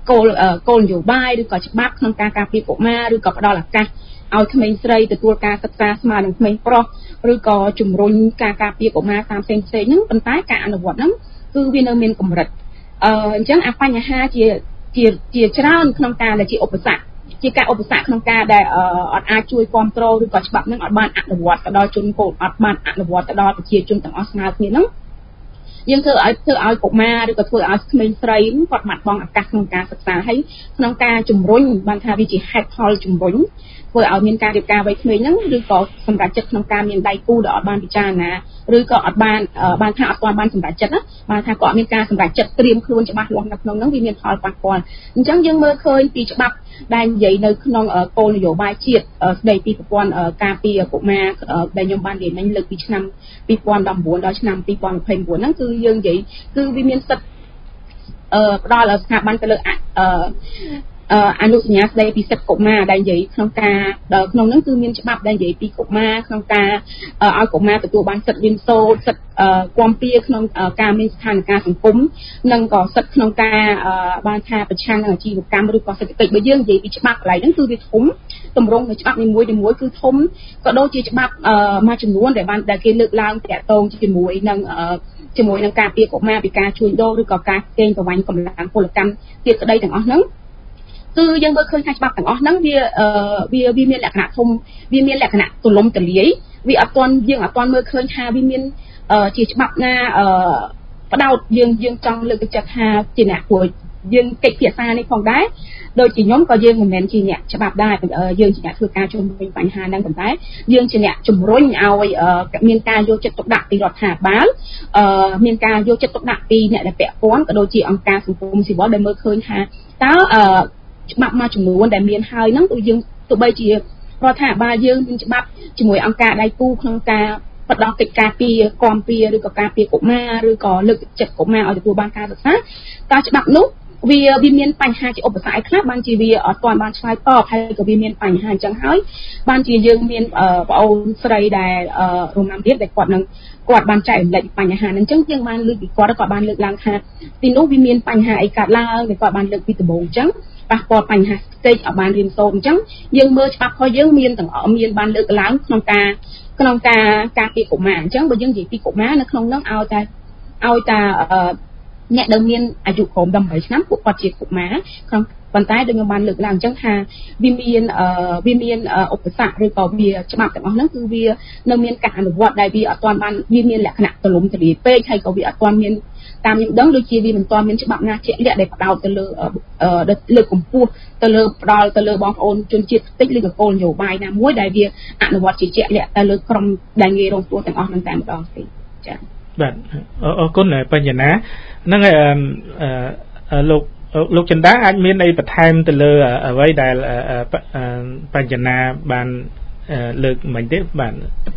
គោលគោលនយោបាយឬក៏ច្បាប់ក្នុងការការពារកុមារឬក៏ផ្ដល់ឱកាសឲ្យក្មេងស្រីទទួលការសិក្សាស្មើនឹងក្មេងប្រុសឬក៏ជំរុញការការពារកុមារតាមផ្សេងផ្សេងហ្នឹងប៉ុន្តែការអនុវត្តហ្នឹងគឺវានៅមានកម្រិតអឺអញ្ចឹងអាបញ្ហាជាជាជាច្រើនក្នុងការដែលជាឧបសគ្គជាការឧបសគ្គក្នុងការដែលអត់អាចជួយគ្រប់គ្រងឬក៏ច្បាប់ហ្នឹងអត់បានអនុវត្តទៅដល់ជនកូនអត់បានអនុវត្តទៅដល់ប្រជាជនទាំងអស់ស្មើគ្នាហ្នឹងយើងធ្វើឲ្យធ្វើឲ្យកុមារឬក៏ធ្វើឲ្យក្មេងស្រីគាត់បាត់បង់ឱកាសក្នុងការសិក្សាហើយក្នុងការជំរុញបានថាវាជាហេតុផលជំរុញធ្វើឲ្យមានការរៀបការវ័យក្មេងហ្នឹងឬក៏សម្រាប់ចិត្តក្នុងការមានដៃគូដែលអត់បានពិចារណាឬក៏អត់បានបានថាអត់ទាន់បានសម្រាប់ចិត្តណាបានថាគាត់មានការសម្រាប់ចិត្តត្រៀមខ្លួនច្បាស់លាស់នៅក្នុងហ្នឹងវាមានផលប៉ះពាល់អញ្ចឹងយើងមើលឃើញពីច្បាប់ដែលនិយាយនៅក្នុងគោលនយោបាយជាតិស្ដីពីប្រព័ន្ធការពារកុមារដែលខ្ញុំបាននិយាយមិញលើកពីឆ្នាំពីរពាន់ដប់ប្រាំ៩ដល់ឆ្នាំពីរពាន់ម្ភៃប្រាំបួនហ្នឹងគឺយើងនិយាយគឺវាមានសិទ្ធិអឺផ្ដល់ស្ថាប័នទៅលើអឺអនុសញ្ញាស្ដីពីសិទ្ធិកុមារដែលនិយាយក្នុងការក្នុងនោះគឺមានច្បាប់ដែលនិយាយពីកុមារក្នុងការឲ្យកុមារទទួលបានសិទ្ធិរៀនសូត្រសិទ្ធិគាំពៀក្នុងការមានស្ថានភាពសង្គមនិងក៏សិទ្ធិក្នុងការបានថាប្រឆាំងនឹងអាជីវកម្មឬក៏សេដ្ឋកិច្ចបើយើងនិយាយពីច្បាប់កន្លែងហ្នឹងគឺវាធំទម្រង់នៃច្បាប់នីមួយៗគឺធំក៏ដូចជាច្បាប់មួយចំនួនដែលបានដែលគេលើកឡើងតាក់ទងជាមួយនឹងជាមួយនឹងការពារកុមារពីការជួញដូរឬក៏ការកេងប្រវ័ញ្ចកម្លាំងពលកម្មទៀតក្តីទាំងអស់ហ្នឹងគឺយើងមើលឃើញថាច្បាប់ទាំងអស់ហ្នឹងវាវាវាមានលក្ខណៈធំវាមានលក្ខណៈទូលំទូលាយវាអត់ទាន់យើងអត់ទាន់មើលឃើញថាវាមានជាច្បាប់ណាផ្ដោតយើងយើងចង់លើកទឹកចិត្តថាជាអ្នកគួរយើងកិច្ចពិសានេះផងដែរដូចជាខ្ញុំក៏យើងមិនមែនជាអ្នកច្បាប់ដែរយើងជាអ្នកធ្វើការជំរុញបញ្ហាហ្នឹងប៉ុន្តែយើងជាអ្នកជំរុញឲ្យមានការយកចិត្តទុកដាក់ពីរដ្ឋាភិបាលមានការយកចិត្តទុកដាក់ពីអ្នកដែលពាក់ព័ន្ធក៏ដូចជាអង្គការសង្គមស៊ីវិលដែលមើលឃើញថាតើច្បាប់មួយចំនួនដែលមានហើយហ្នឹងគឺយើងទោះបីជារដ្ឋាភិបាលយើងមានច្បាប់ជាមួយអង្គការដៃគូក្នុងការផ្ដល់កិច្ចការពារគាំពៀឬក៏ការពារកុមារឬក៏លើកទឹកចិត្តកុមារឲ្យទទួលបានការសិក្សាតើច្បាប់នោះវាវាមានបញ្ហាជាឧបសគ្គខ្លះបានជាវាអត់ទាន់បានឆ្លើយតបហើយក៏វាមានបញ្ហាអញ្ចឹងហើយបានជាយើងមានបងអូនស្រីដែលរំណាំទៀតដែលគាត់នឹងគាត់បានចែករំលែកបញ្ហាហ្នឹងអញ្ចឹងយើងបានលើកពីគាត់គាត់បានលើកឡើងថាទីនោះវាមានបញ្ហាអីកើតឡើងដែលគាត់បានលើកពីដំបូងអញ្ចឹងប៉ះពាល់បញ្ហាស្ទេចឲ្យបានរៀនសូត្រអញ្ចឹងយើងមើលច្បាប់របស់យើងមានទាំងអស់មានបានលើកឡើងក្នុងការក្នុងការការពារកុមារអញ្ចឹងបើយើងនិយាយពីកុមារនៅក្នុងនោះឲ្យតែឲ្យតែអ្នកដែលមានអាយុក្រោមដប់ប្រាំឆ្នាំពួកគាត់ជាកុមារក្នុងប៉ុន្តែដូចខ្ញុំបានលើកឡើងអញ្ចឹងថាវាមានវាមានឧបសគ្គឬក៏វាច្បាប់ទាំងអស់ហ្នឹងគឺវានៅមានការអនុវត្តដែលវាអត់ទាន់បានវាមានលក្ខណៈទូលំទូលាយពេកហើយក៏វាអត់ទាន់មានតាមខ្ញុំដឹងដូចជាវាមិនទាន់មានច្បាប់ណាជាក់លាក់ដែលផ្ដោតទៅលើលើកម្ពស់ទៅលើផ្ដល់ទៅលើបងប្អូនជនជាតិតិចឬក៏គោលនយោបាយណាមួយដែលវាអនុវត្តជាជាក់លាក់ទៅលើក្រុមដែលងាយរងគ្រោះទាំងអស់ហ្នឹងតែម្ដងទេចា៎បាទអរគុណបញ្ញណាហ្នឹងហើយលោកលោកចិន្តាអាចមានអីបន្ថែមទៅលើអ្វីដែលបញ្ញណាបានលើកមិញទេបាទ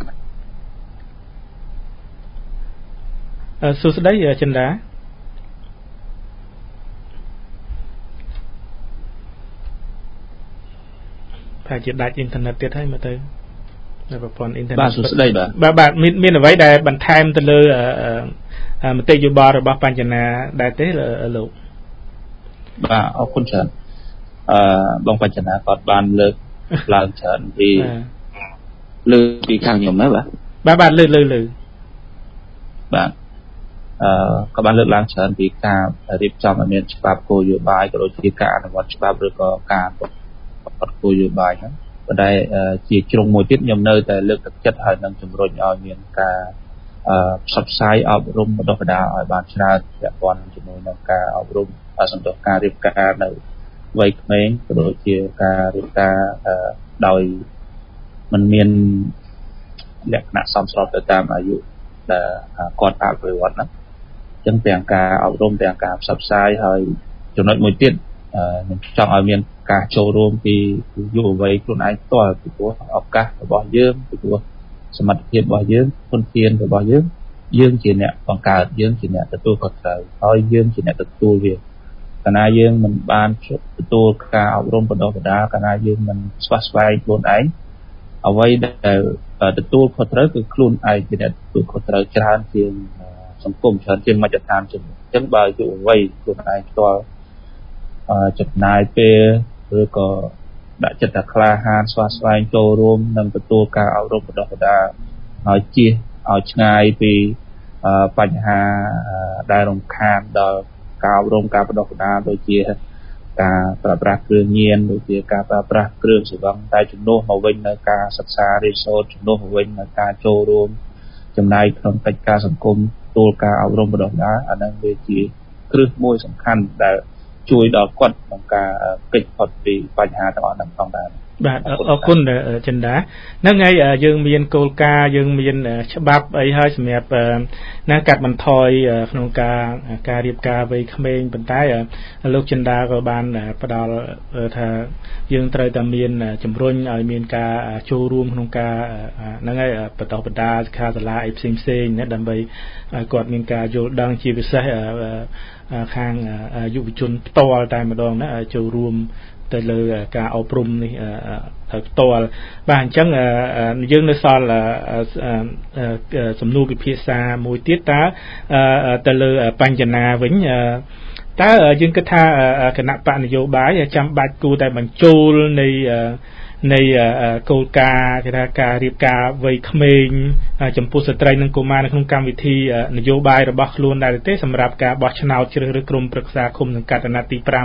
សួស្តីចិន្តាប្រហែលជាដាច់អ៊ីនធឺណិតទៀតហើយមើលទៅនៅប្រព័ន្ធអ៊ីនធឺណិតបាទសួស្តីបាទបាទមានមានអ្វីដែលបន្ថែមទៅលើមតិយោបល់របស់បញ្ញណាដែរទេលោកបាទអរគុណច្រើនអឺបងបញ្ញណាគាត់បានលើកឡើងច្រើនពីលើពីខាងខ្ញុំណាបាទបាទបាទលើលើលើបាទអឺក៏បានលើកឡើងច្រើនពីការរៀបចំឲ្យមានច្បាប់គោលនយោបាយក៏ដូចជាការអនុវត្តច្បាប់ឬក៏ការប្រតិគោលនយោបាយហ្នឹងប៉ុន្តែជាជ្រុងមួយទៀតខ្ញុំនៅតែលើកទឹកចិត្តឲ្យនឹងជំរុញឲ្យមានការអឺផ្សព្វផ្សាយអប់រំបណ្ដុះបណ្ដាលឲ្យបានច្រើនពាក់ព័ន្ធជាមួយនឹងការអប់រំសន្ទុះការរៀបការនៅវ័យក្មេងក៏ដូចជាការរៀបការដោយมันមានលក្ខណៈសមស្របទៅតាមអាយុដែលគាត់អភិវឌ្ឍហ្នឹងអញ្ចឹងទាំងការអប់រំទាំងការផ្សព្វផ្សាយហើយចំណុចមួយទៀតខ្ញុំចង់ឲ្យមានការចូលរួមពីយុវវ័យខ្លួនឯងផ្ទាល់ពីព្រោះឱកាសរបស់យើងពីព្រោះសមត្ថភាពរបស់យើងធនធានរបស់យើងយើងជាអ្នកបង្កើតយើងជាអ្នកទទួលខុសត្រូវហើយយើងជាអ្នកទទួលវាកាលណាយើងមិនបានទទួលការអប់រំបណ្ដុះបណ្ដាលកាលណាយើងមិនស្វះស្វែងខ្លួនឯងអ្វីដែលទទួលខុសត្រូវគឺខ្លួនឯងជាអ្នកទទួលខុសត្រូវច្រើនជាងសង្គមច្រើនជាងមជ្ឈដ្ឋានជាងអញ្ចឹងបើយុវវ័យខ្លួនឯងផ្ទាល់ចំណាយពេលឬក៏ដាក់ចិត្តតែក្លាហានស្វាស្វែងចូលរួមនិងទទួលការអប់រំបណ្ដុះបណ្ដាលឲ្យជៀសឲ្យឆ្ងាយពីបញ្ហាដែលរំខានដល់ការអប់រំការបណ្ដុះបណ្ដាលដូចជាការប្រើប្រាស់គ្រឿងញៀនដូចជាការប្រើប្រាស់គ្រឿងស្រវឹងតែជំនួសមកវិញនៅការសិក្សារៀនសូត្រជំនួសមកវិញនៅការចូលរួមចំណាយក្នុងកិច្ចការសង្គមទួលការអប់រំបណ្ដុះបណ្ដាលអាហ្នឹងវាជាគ្រឹះមួយសំខាន់ដែលជួយដល់គាត់ក្នុងការកិច្ចផុតពីបញ្ហាទាំងអស់ហ្នឹងផងដែរបាទអរគុណចិន្តាហ្នឹងហើយយើងមានគោលការណ៍យើងមានច្បាប់អីហើយសម្រាប់ណាកាត់បន្ថយក្នុងការការរៀបការវ័យក្មេងប៉ុន្តែលោកចិន្តាក៏បានផ្ដល់ថាយើងត្រូវតែមានជំរុញឲ្យមានការចូលរួមក្នុងការហ្នឹងហើយបន្តបណ្ដាសិក្ខាសាលាអីផ្សេងផ្សេងណាដើម្បីឲ្យគាត់មានការយល់ដឹងជាពិសេសខាងយុវជនផ្ទាល់តែម្ដងណាចូលរួមទៅលើការអប់រំនេះផ្ទាល់បាទអញ្ចឹងយើងនៅសល់សំណួរពិភាក្សាមួយទៀតតើទៅលើបញ្ចនាវិញតើយើងគិតថាគណៈបកនយោបាយចាំបាច់គួរតែបញ្ចូលនៃនៃគោលការណ៍គេថាការរៀបការវ័យក្មេងចំពោះស្ត្រីនិងកុមារនៅក្នុងកម្មវិធីនយោបាយរបស់ខ្លួនដែរទេសម្រាប់ការបោះឆ្នោតជ្រើសរើសក្រុមប្រឹក្សាឃុំសង្កាត់អាណត្តិទីfive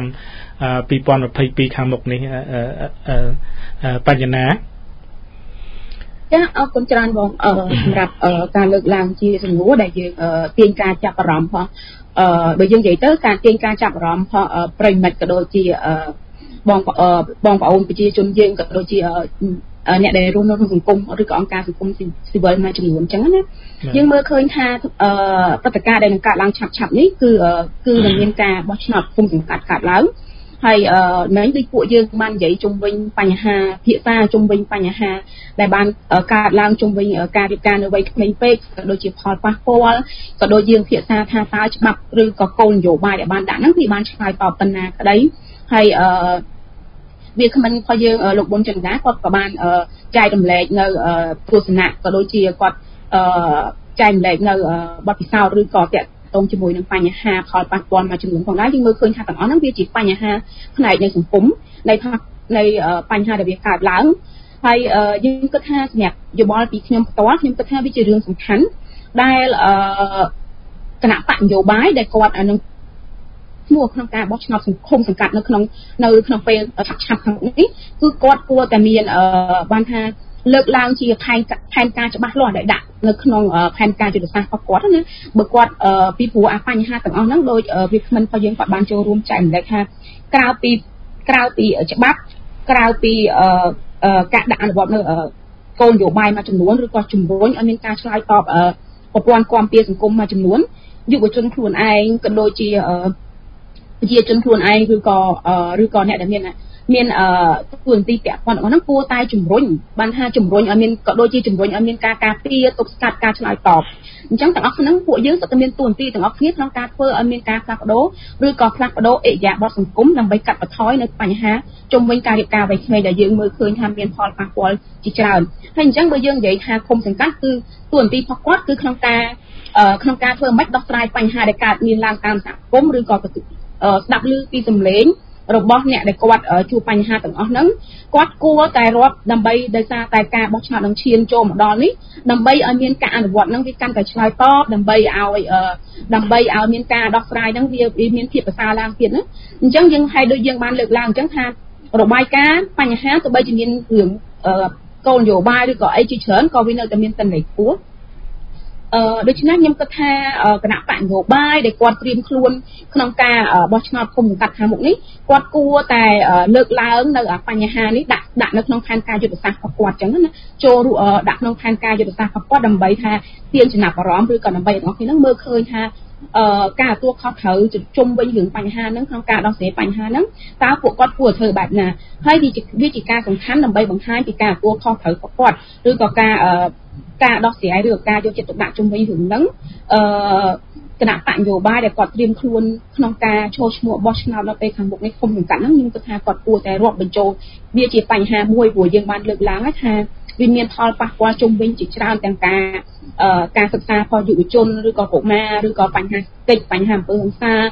2022ខាងមុខនេះបញ្ចនាចាអរគុណច្រើនបងសម្រាប់ការលើកឡើងជាសំណួរដែលយើងទាញការចាប់អារម្មណ៍ផងបើយើងនិយាយទៅការទាញការចាប់អារម្មណ៍ផងប្រិមិត្តក៏ដូចជាបងបងប្អូនប្រជាជនយើងក៏ដូចជាអ្នកដែលរស់នៅក្នុងសង្គមឬក៏អង្គការសង្គមស៊ីវិលមួយចំនួនអញ្ចឹងណាយើងមើលឃើញថាព្រឹត្តិការណ៍ដែលនឹងកើតឡើងឆាប់ឆាប់នេះគឺគឺនឹងមានការបោះឆ្នោតគុំសង្កាត់កើតឡើងហើយមិនដូចពួកយើងបាននិយាយជុំវិញបញ្ហាភាសាជុំវិញបញ្ហាដែលបានកើតឡើងជុំវិញការរៀបការនៅវ័យក្មេងពេកក៏ដូចជាផលប៉ះពាល់ក៏ដូចយើងភាសាថាតើច្បាប់ឬក៏គោលនយោបាយដែលបានដាក់ហ្នឹងវាបានឆ្លើយតបប៉ុណ្ណាក្តីហើយអឺវាគ្មិនរបស់យើងលោកប៊ុនចិន្តាគាត់ក៏បានចែករំលែកនៅទស្សនៈក៏ដូចជាគាត់ចែករំលែកនៅបទពិសោធន៍ឬក៏តាក់ទងជាមួយនឹងបញ្ហាផលប៉ះពាល់មួយចំនួនផងដែរយើងមើលឃើញថាទាំងអស់ហ្នឹងវាជាបញ្ហាផ្នែកនៃសង្គមនៃនៃបញ្ហាដែលវាកើតឡើងហើយយើងគិតថាសម្រាប់យោបល់ពីខ្ញុំផ្ទាល់ខ្ញុំគិតថាវាជារឿងសំខាន់ដែលគណៈបកនយោបាយដែលគាត់នឹងឈ្មោះក្នុងការបោះឆ្នោតសង្គមសង្កាត់នៅក្នុងនៅក្នុងពេលឆាប់ឆាប់ខាងនេះគឺគាត់គួរតែមានបានថាលើកឡើងជាផែនផែនការច្បាស់លាស់ដែលដាក់នៅក្នុងផែនការយុទ្ធសាស្ត្ររបស់គាត់ណាបើគាត់ពីព្រោះអាបញ្ហាទាំងអស់ហ្នឹងដោយវាគ្មិនរបស់យើងគាត់បានចូលរួមចែកម្លែកថាក្រៅពីក្រៅពីច្បាប់ក្រៅពីការដាក់អនុវត្តនៅគោលនយោបាយមួយចំនួនឬក៏ជំរុញឲ្យមានការឆ្លើយតបប្រព័ន្ធគាំពារសង្គមមួយចំនួនយុវជនខ្លួនឯងក៏ដូចជាប្រជាជនខ្លួនឯងឬក៏ឬក៏អ្នកដែលមានមានទួនាទីពាក់ព័ន្ធរបស់ហ្នឹងគួរតែជំរុញបានថាជំរុញឲ្យមានក៏ដូចជាជំរុញឲ្យមានការការពារទប់ស្កាត់ការឆ្លើយតបអញ្ចឹងទាំងអស់ហ្នឹងពួកយើងសុទ្ធតែមានទួនាទីទាំងអស់គ្នាក្នុងការធ្វើឲ្យមានការផ្លាស់ប្ដូរឬក៏ផ្លាស់ប្ដូរអិរិយាបថសង្គមដើម្បីកាត់បន្ថយនៅបញ្ហាជុំវិញការរៀបការវ័យក្មេងដែលយើងមើលឃើញថាមានផលប៉ះពាល់ជាច្រើនហើយអញ្ចឹងបើយើងនិយាយថាឃុំសង្កាត់គឺទួនាទីរបស់គាត់គឺក្នុងការក្នុងការធ្វើម៉េចដោះស្រាយបញ្ហាដែលកើតមានឡើងតាមសហគមន៍ឬក៏ស្ដាប់ឮពីសំឡេងរបស់អ្នកដែលគាត់ជួបបញ្ហាទាំងអស់ហ្នឹងគាត់គួរតែរាប់ដើម្បីដោយសារតែការបោះឆ្នោតនឹងឈានចូលមកដល់នេះដើម្បីឲ្យមានការអនុវត្តហ្នឹងវាកាន់តែឆ្លើយតបដើម្បីឲ្យដើម្បីឲ្យមានការដោះស្រាយហ្នឹងវាមានភាពប្រសើរឡើងទៀតណាអញ្ចឹងយើងឲ្យដូចយើងបានលើកឡើងអញ្ចឹងថារបាយការណ៍បញ្ហាទោះបីជាមានរឿងគោលនយោបាយឬក៏អីជាច្រើនក៏វានៅតែមានតន័យខ្ពស់អឺដូច្នេះខ្ញុំគិតថាគណៈបកនយោបាយដែលគាត់ត្រៀមខ្លួនក្នុងការបោះឆ្នោតគុំសង្កាត់ខាងមុខនេះគាត់គួរតែលើកឡើងនៅបញ្ហានេះដាក់ដាក់នៅក្នុងផែនការយុទ្ធសាស្ត្ររបស់គាត់អញ្ចឹងណាចូលដាក់ក្នុងផែនការយុទ្ធសាស្ត្ររបស់គាត់ដើម្បីថាទាញចំណាប់អារម្មណ៍ឬក៏ដើម្បីឲ្យអ្នកនរមើលឃើញថាអឺការទទួលខុសត្រូវជុំវិញរឿងបញ្ហាហ្នឹងក្នុងការដោះស្រាយបញ្ហាហ្នឹងតើពួកគាត់គួរធ្វើបែបណាហើយវាជាវាជាការសំខាន់ដើម្បីបង្ហាញពីការទទួលខុសត្រូវរបស់គាត់ឬក៏ការការដោះស្រាយឬការយកចិត្តទុកដាក់ជុំវិញរឿងហ្នឹងអឺគណៈបកនយោបាយដែលគាត់ត្រៀមខ្លួនក្នុងការចូលឈ្មោះបោះឆ្នោតនៅពេលខាងមុខនេះគុំសង្កាត់ហ្នឹងខ្ញុំគិតថាគាត់គួរតែរាប់បញ្ចូលវាជាបញ្ហាមួយព្រោះយើងបានលើកឡើងហើយថាវាមានផលប៉ះពាល់ជុំវិញជាច្រើនទាំងការការសិក្សារបស់យុវជនឬក៏កុមារឬក៏បញ្ហាកិច្ចបញ្ហាអំពើហិង្សា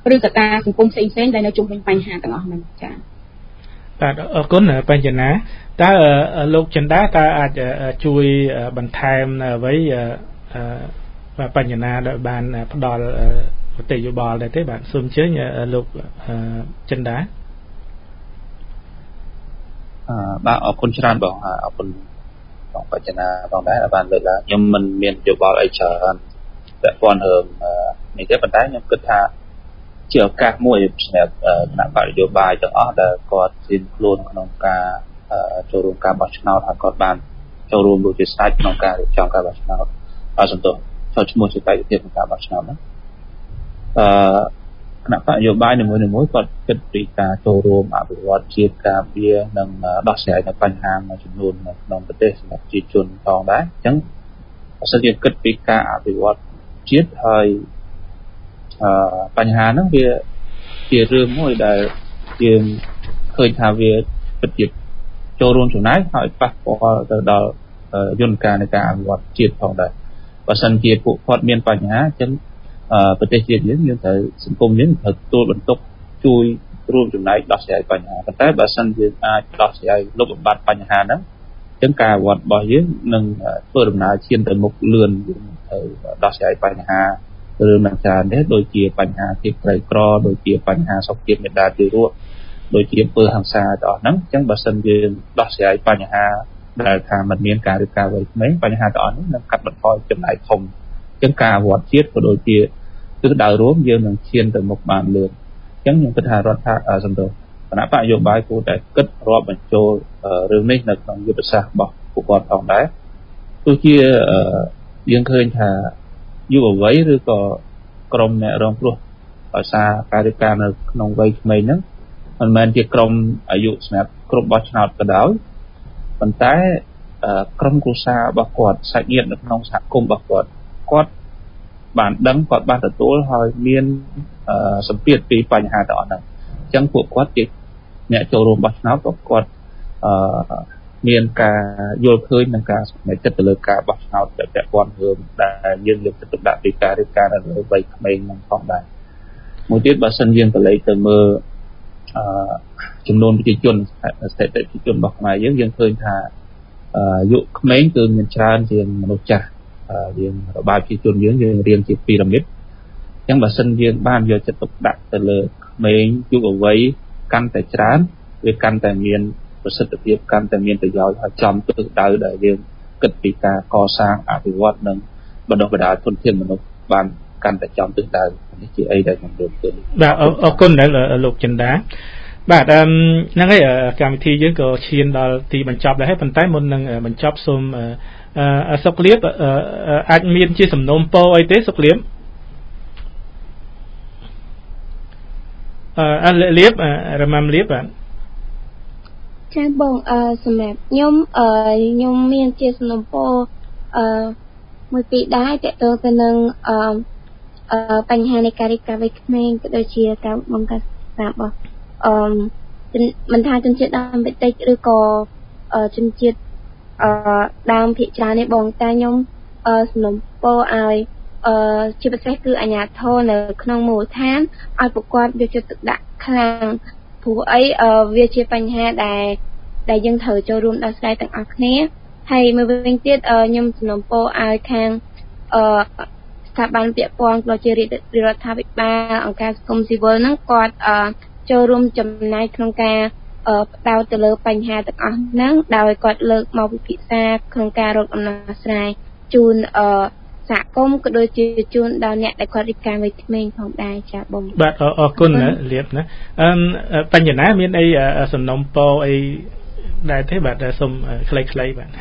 ឬកត្តាសង្គមផ្សេងៗដែលនៅជុំវិញបញ្ហាទាំងអស់ហ្នឹងចា៎បាទអរគុណបញ្ចនាតើលោកចិន្តាតើអាចជួយបន្ថែមអ្វីបញ្ចនាដែលបានផ្ដល់មតិយោបល់ដែរទេបាទសូមអញ្ជើញលោកចិន្តាអឺបាទអរគុណច្រើនបងអរគុណបងបញ្ចនាបងដែរបានលើកឡើងខ្ញុំមិនមានយោបល់អីច្រើនតែព័ន្ធរឿងនេះទេប៉ុន្តែខ្ញុំគិតថាជាឱកាសមួយសម្រាប់គណៈបកនយោបាយទាំងអស់ដែលគាត់ជឿនខ្លួនក្នុងការចូលរួមការបោះឆ្នោតហើយគាត់បានចូលរួមដូចជាស្ដេចក្នុងការរៀបចំការបោះឆ្នោតអសន្ទុះចូលឈ្មោះជាបេក្ខភាពក្នុងការបោះឆ្នោតហ្នឹងអឺគណៈបកនយោបាយនីមួយៗគាត់គិតពីការចូលរួមអភិវឌ្ឍជាតិការពារនិងដោះស្រាយនៅបញ្ហាមួយចំនួននៅក្នុងប្រទេសសម្រាប់ប្រជាជនផងដែរអញ្ចឹងបើសិនជាគិតពីការអភិវឌ្ឍជាតិហើយអឺបញ្ហាហ្នឹងវាជារឿងមួយដែលយើងឃើញថាវាពិតជាចូលរួមចំណែកហើយប៉ះពាល់ទៅដល់យន្តការនៃការអភិវឌ្ឍជាតិផងដែរបើសិនជាពួកគាត់មានបញ្ហាអញ្ចឹងប្រទេសជាតិយើងយើងត្រូវសង្គមយើងត្រូវទទួលបន្ទុកជួយរួមចំណែកដោះស្រាយបញ្ហាប៉ុន្តែបើសិនយើងអាចដោះស្រាយលុបបំបាត់បញ្ហាហ្នឹងអញ្ចឹងការអភិវឌ្ឍរបស់យើងនឹងធ្វើដំណើរឈានទៅមុខលឿនយើងត្រូវដោះស្រាយបញ្ហារឿងនឹងច្រើនទេដូចជាបញ្ហាភាពក្រីក្រដូចជាបញ្ហាសុខភាពមេដាទារកដូចជាអំពើហិង្សាទាំងអស់ហ្នឹងអញ្ចឹងបើសិនយើងដោះស្រាយបញ្ហាដែលថាมันមានការរៀបការវ័យក្មេងបញ្ហាទាំងអស់នេះនឹងកាត់បន្ថយចំណាយធំអញ្ចឹងការអភិវឌ្ឍជាតិក៏ដូចជាទិសដៅរួមយើងនឹងឈានទៅមុខបានលឿនអញ្ចឹងខ្ញុំគិតថារដ្ឋាភិបាលសន្តិគណៈបកនយោបាយគួរតែគិតរាប់បញ្ចូលរឿងនេះនៅក្នុងយុទ្ធសាស្ត្ររបស់ពួកគាត់ផងដែរទោះជាយើងឃើញថាយុវវ័យឬក៏ក្រុមអ្នករងគ្រោះដោយសារការរៀបការនៅក្នុងវ័យក្មេងហ្នឹងមិនមែនជាក្រុមអាយុសម្រាប់គ្រប់បោះឆ្នោតក៏ដោយប៉ុន្តែក្រុមគ្រួសាររបស់គាត់សាច់ញាតិនៅក្នុងសហគមន៍របស់គាត់គាត់បានដឹងគាត់បានទទួលហើយមានសម្ពាធពីបញ្ហាទាំងអស់ហ្នឹងអញ្ចឹងពួកគាត់ជាអ្នកចូលរួមបោះឆ្នោតក៏គាត់អឺមានការយល់ឃើញនឹងការសម្រេចចិត្តទៅលើការបោះឆ្នោតដែលពាក់ព័ន្ធរឿងដែលយើងយកចិត្តទុកដាក់ពីការរៀបការនៅលើវ័យក្មេងហ្នឹងផងដែរមួយទៀតបើសិនយើងទៅលេខទៅមើលអឺចំនួនប្រជាជនស្ថិតិប្រជាជនរបស់ខ្មែរយើងយើងឃើញថាអាយុក្មេងគឺមានច្រើនជាងមនុស្សចាស់យើងរបាយប្រជាជនយើងយើងរៀនជាពីរ៉ាមីតអញ្ចឹងបើសិនយើងបានយកចិត្តទុកដាក់ទៅលើក្មេងយុវវ័យកាន់តែច្រើនវាកាន់តែមានប្រសិទ្ធភាពកាន់តែមានប្រយោជន៍ហើយចំទិសដៅដែលយើងគិតពីការកសាងអភិវឌ្ឍនិងបណ្ដុះបណ្ដាលធនធានមនុស្សបានកាន់តែចំទិសដៅនេះជាអីដែលខ្ញុំយល់ឃើញបាទអរគុណដែរលោកចិន្តាបាទអឺហ្នឹងហើយកម្មវិធីយើងក៏ឈានដល់ទីបញ្ចប់ដែរហើយប៉ុន្តែមុននឹងបញ្ចប់សូមអឺសុកលៀបអាចមានជាសំណូមពរអីទេសុកលៀបអឺលៀបរមាំលៀបបាទចា៎បងអឺសម្រាប់ខ្ញុំអឺខ្ញុំមានជាសំណូមពរអឺមួយពីរដែរតទៅទៅនឹងអឺអឺបញ្ហានៃការរៀបការវ័យក្មេងក៏ដូចជាការបង្កើតការរបស់អឺមិនថាជនជាតិដើមភាគតិចឬក៏ជនជាតិអឺដើមភាគច្រើននេះបងតែខ្ញុំអឺសំណូមពរឲ្យអឺជាពិសេសគឺអាជ្ញាធរនៅក្នុងមូលដ្ឋានឲ្យពួកគាត់យកចិត្តទុកដាក់ខ្លាំងព្រោះអីអឺវាជាបញ្ហាដែលដែលយើងត្រូវចូលរួមដោះស្រាយទាំងអស់គ្នាហើយមួយវិញទៀតខ្ញុំសំណូមពរឲ្យខាងអឺស្ថាប័នពាក់ព័ន្ធដូចជារដ្ឋាភិបាលអង្គការសង្គមស៊ីវិលហ្នឹងគាត់អឺចូលរួមចំណែកក្នុងការអឺផ្ដោតទៅលើបញ្ហាទាំងអស់ហ្នឹងដោយគាត់លើកមកពិភាក្សាក្នុងការរកដំណោះស្រាយជូនអឺសហគមន៍ក៏ដូចជាជូនដល់អ្នកដែលគាត់រៀបការវ័យក្មេងផងដែរចា៎បងបាទអរគុណណាលៀបណាអឺបញ្ញណាមានអីសំណុំពរអីដែរទេបាទសូមខ្លីៗបាទ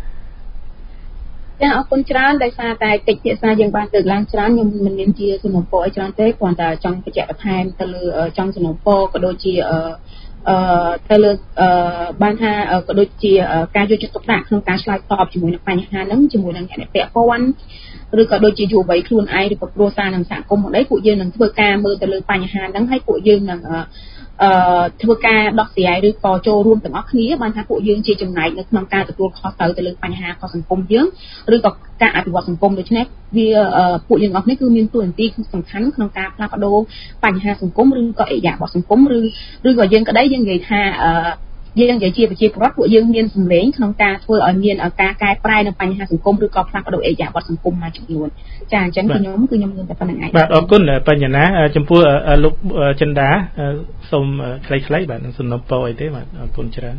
ចាអរគុណច្រើនដោយសារតែកិច្ចពិភាក្សាយើងបានលើកឡើងច្រើនខ្ញុំមិនមានជាសំណុំពរអីច្រើនទេគ្រាន់តែចង់បញ្ជាក់បន្ថែមទៅលើចង់សំណុំពរក៏ដូចជាអឺអឺទៅលើអឺបានថាក៏ដូចជាការយកចិត្តទុកដាក់ក្នុងការឆ្លើយតបជាមួយនឹងបញ្ហាហ្នឹងជាមួយនឹងអ្នកពាក់ព័ន្ធឬក៏ដូចជាយុវវ័យខ្លួនឯងឬក៏គ្រួសារនិងសហគមន៍មកដែរពួកយើងនឹងធ្វើការមើលទៅលើបញ្ហាហ្នឹងហើយពួកយើងនឹងអឺធ្វើការដោះស្រាយឬក៏ចូលរួមទាំងអស់គ្នាបានថាពួកយើងជាចំណែកនៅក្នុងការទទួលខុសត្រូវទៅលើបញ្ហាខុសសង្គមយើងឬក៏ការអភិវឌ្ឍសង្គមដូច្នេះវាពួកយើងអស់នេះគឺមានតួនាទីសំខាន់ក្នុងការផ្លាស់ប្ដូរបញ្ហាសង្គមឬក៏អរិយាប័ត្រសង្គមឬឬក៏យើងក្តីយើងនិយាយថាអឺយើងនិយាយជាប្រជាពលរដ្ឋពួកយើងមានសម្លេងក្នុងការធ្វើឲ្យមានការកែប្រែនៅបញ្ហាសង្គមឬក៏ផ្លាស់ប្ដូរអរិយាប័ត្រសង្គមមួយចំនួនចាអញ្ចឹងគឺខ្ញុំគឺខ្ញុំមានតែប៉ុណ្្នឹងឯងបាទអរគុណបញ្ញណាចំពោះលោកចិន្តាសូមខ្លីៗបាទនឹងសំណពោអីទេបាទអរគុណច្រើន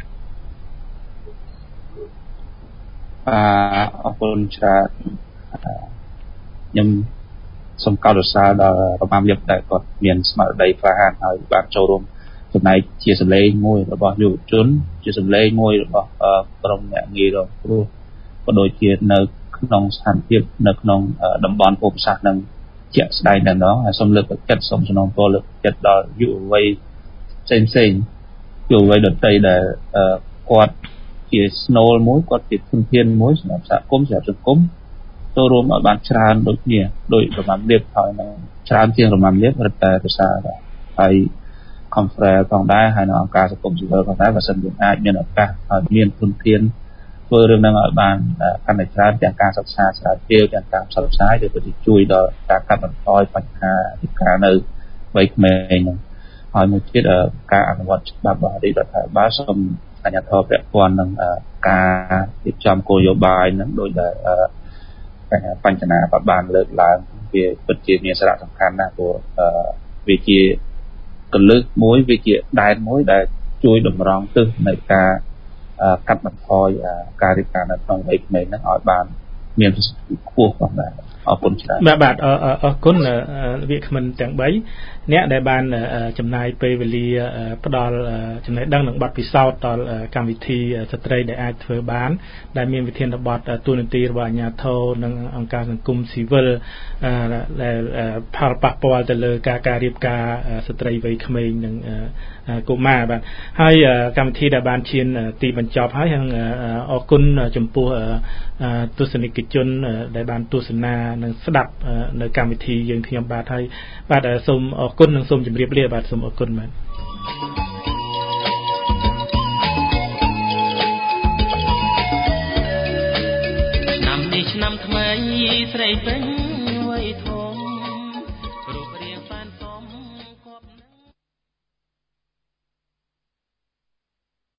អរគុណច្រើនខ្ញុំសូមកោតសរសើរដល់របាំយប់ដែលគាត់មានស្មារតីក្លាហានហើយបានចូលរួមចំណែកជាសម្លេងមួយរបស់យុវជនជាសម្លេងមួយរបស់ក្រុមអ្នកងាយរងគ្រោះក៏ដូចជានៅក្នុងស្ថានភាពនៅក្នុងតំបន់ភូមិសាស្ត្រនឹងជាក់ស្ដែងតែម្ដងហើយសូមលើកទឹកចិត្តសូមសំណូមពរលើកទឹកចិត្តដល់យុវវ័យផ្សេងផ្សេងយុវវ័យដទៃដែលគាត់ជាស្នូលមួយគាត់ជាធនធានមួយសម្រាប់សហគមន៍សម្រាប់សង្គមចូលរួមឲ្យបានច្រើនដូចគ្នាដោយរមាំលៀបហើយនឹងច្រើនជាងរមាំលៀបរឹតតែប្រសើរដែរហើយConference ផងដែរហើយនៅអង្គការសង្គមស៊ីវិលផងដែរបើសិនជាអាចមានឱកាសឲ្យមានធនធានធ្វើរឿងហ្នឹងឲ្យបានកាន់តែច្រើនទាំងការសិក្សាស្រាវជ្រាវទាំងការផ្សព្វផ្សាយដែលទៅជួយដល់ការកាត់បន្ថយបញ្ហាទីការនៅវ័យក្មេងហ្នឹងហើយមួយទៀតការអនុវត្តច្បាប់របស់រដ្ឋាភិបាលសូមអាជ្ញាធរពាក់ព័ន្ធនឹងការរៀបចំគោលនយោបាយហ្នឹងដោយដែលបញ្ហាបបានលើកឡើងវាពិតជាមានសារៈសំខាន់ណាស់ព្រោះវាជាកលឹះមួយវាជាដែនមួយដែលជួយតម្រង់ទិសនៃការកាត់បន្ថយការរៀបការនៅក្នុងវ័យក្មេងហ្នឹងឲ្យបានមានប្រសិទ្ធភាពខ្ពស់ផងដែរអរគុណច្រើនបាទបាទអរគុណវាគ្មិនទាំងបីអ្នកដែលបានចំណាយពេលវេលាផ្ដល់ចំណេះដឹងនិងបទពិសោធន៍ដល់កម្មវិធីស្ត្រីដែលអាចធ្វើបានដែលមានវិធានបទទូនាទីរបស់អាជ្ញាធរនិងអង្គការសង្គមស៊ីវិលដែលផលប៉ះពាល់ទៅលើការការរៀបការស្ត្រីវ័យក្មេងនិងកុមារបាទហើយកម្មវិធីដែលបានឈានទីបញ្ចប់ហើយហើយអរគុណចំពោះទស្សនិកជនដែលបានទស្សនានិងស្ដាប់នៅកម្មវិធីយើងខ្ញុំបាទហើយបាទសូមអរគុណនិងសូមជម្រាបលាបាទសូមអរគុណបាទឆ្នាំនេះឆ្នាំថ្មីស្រីពេញ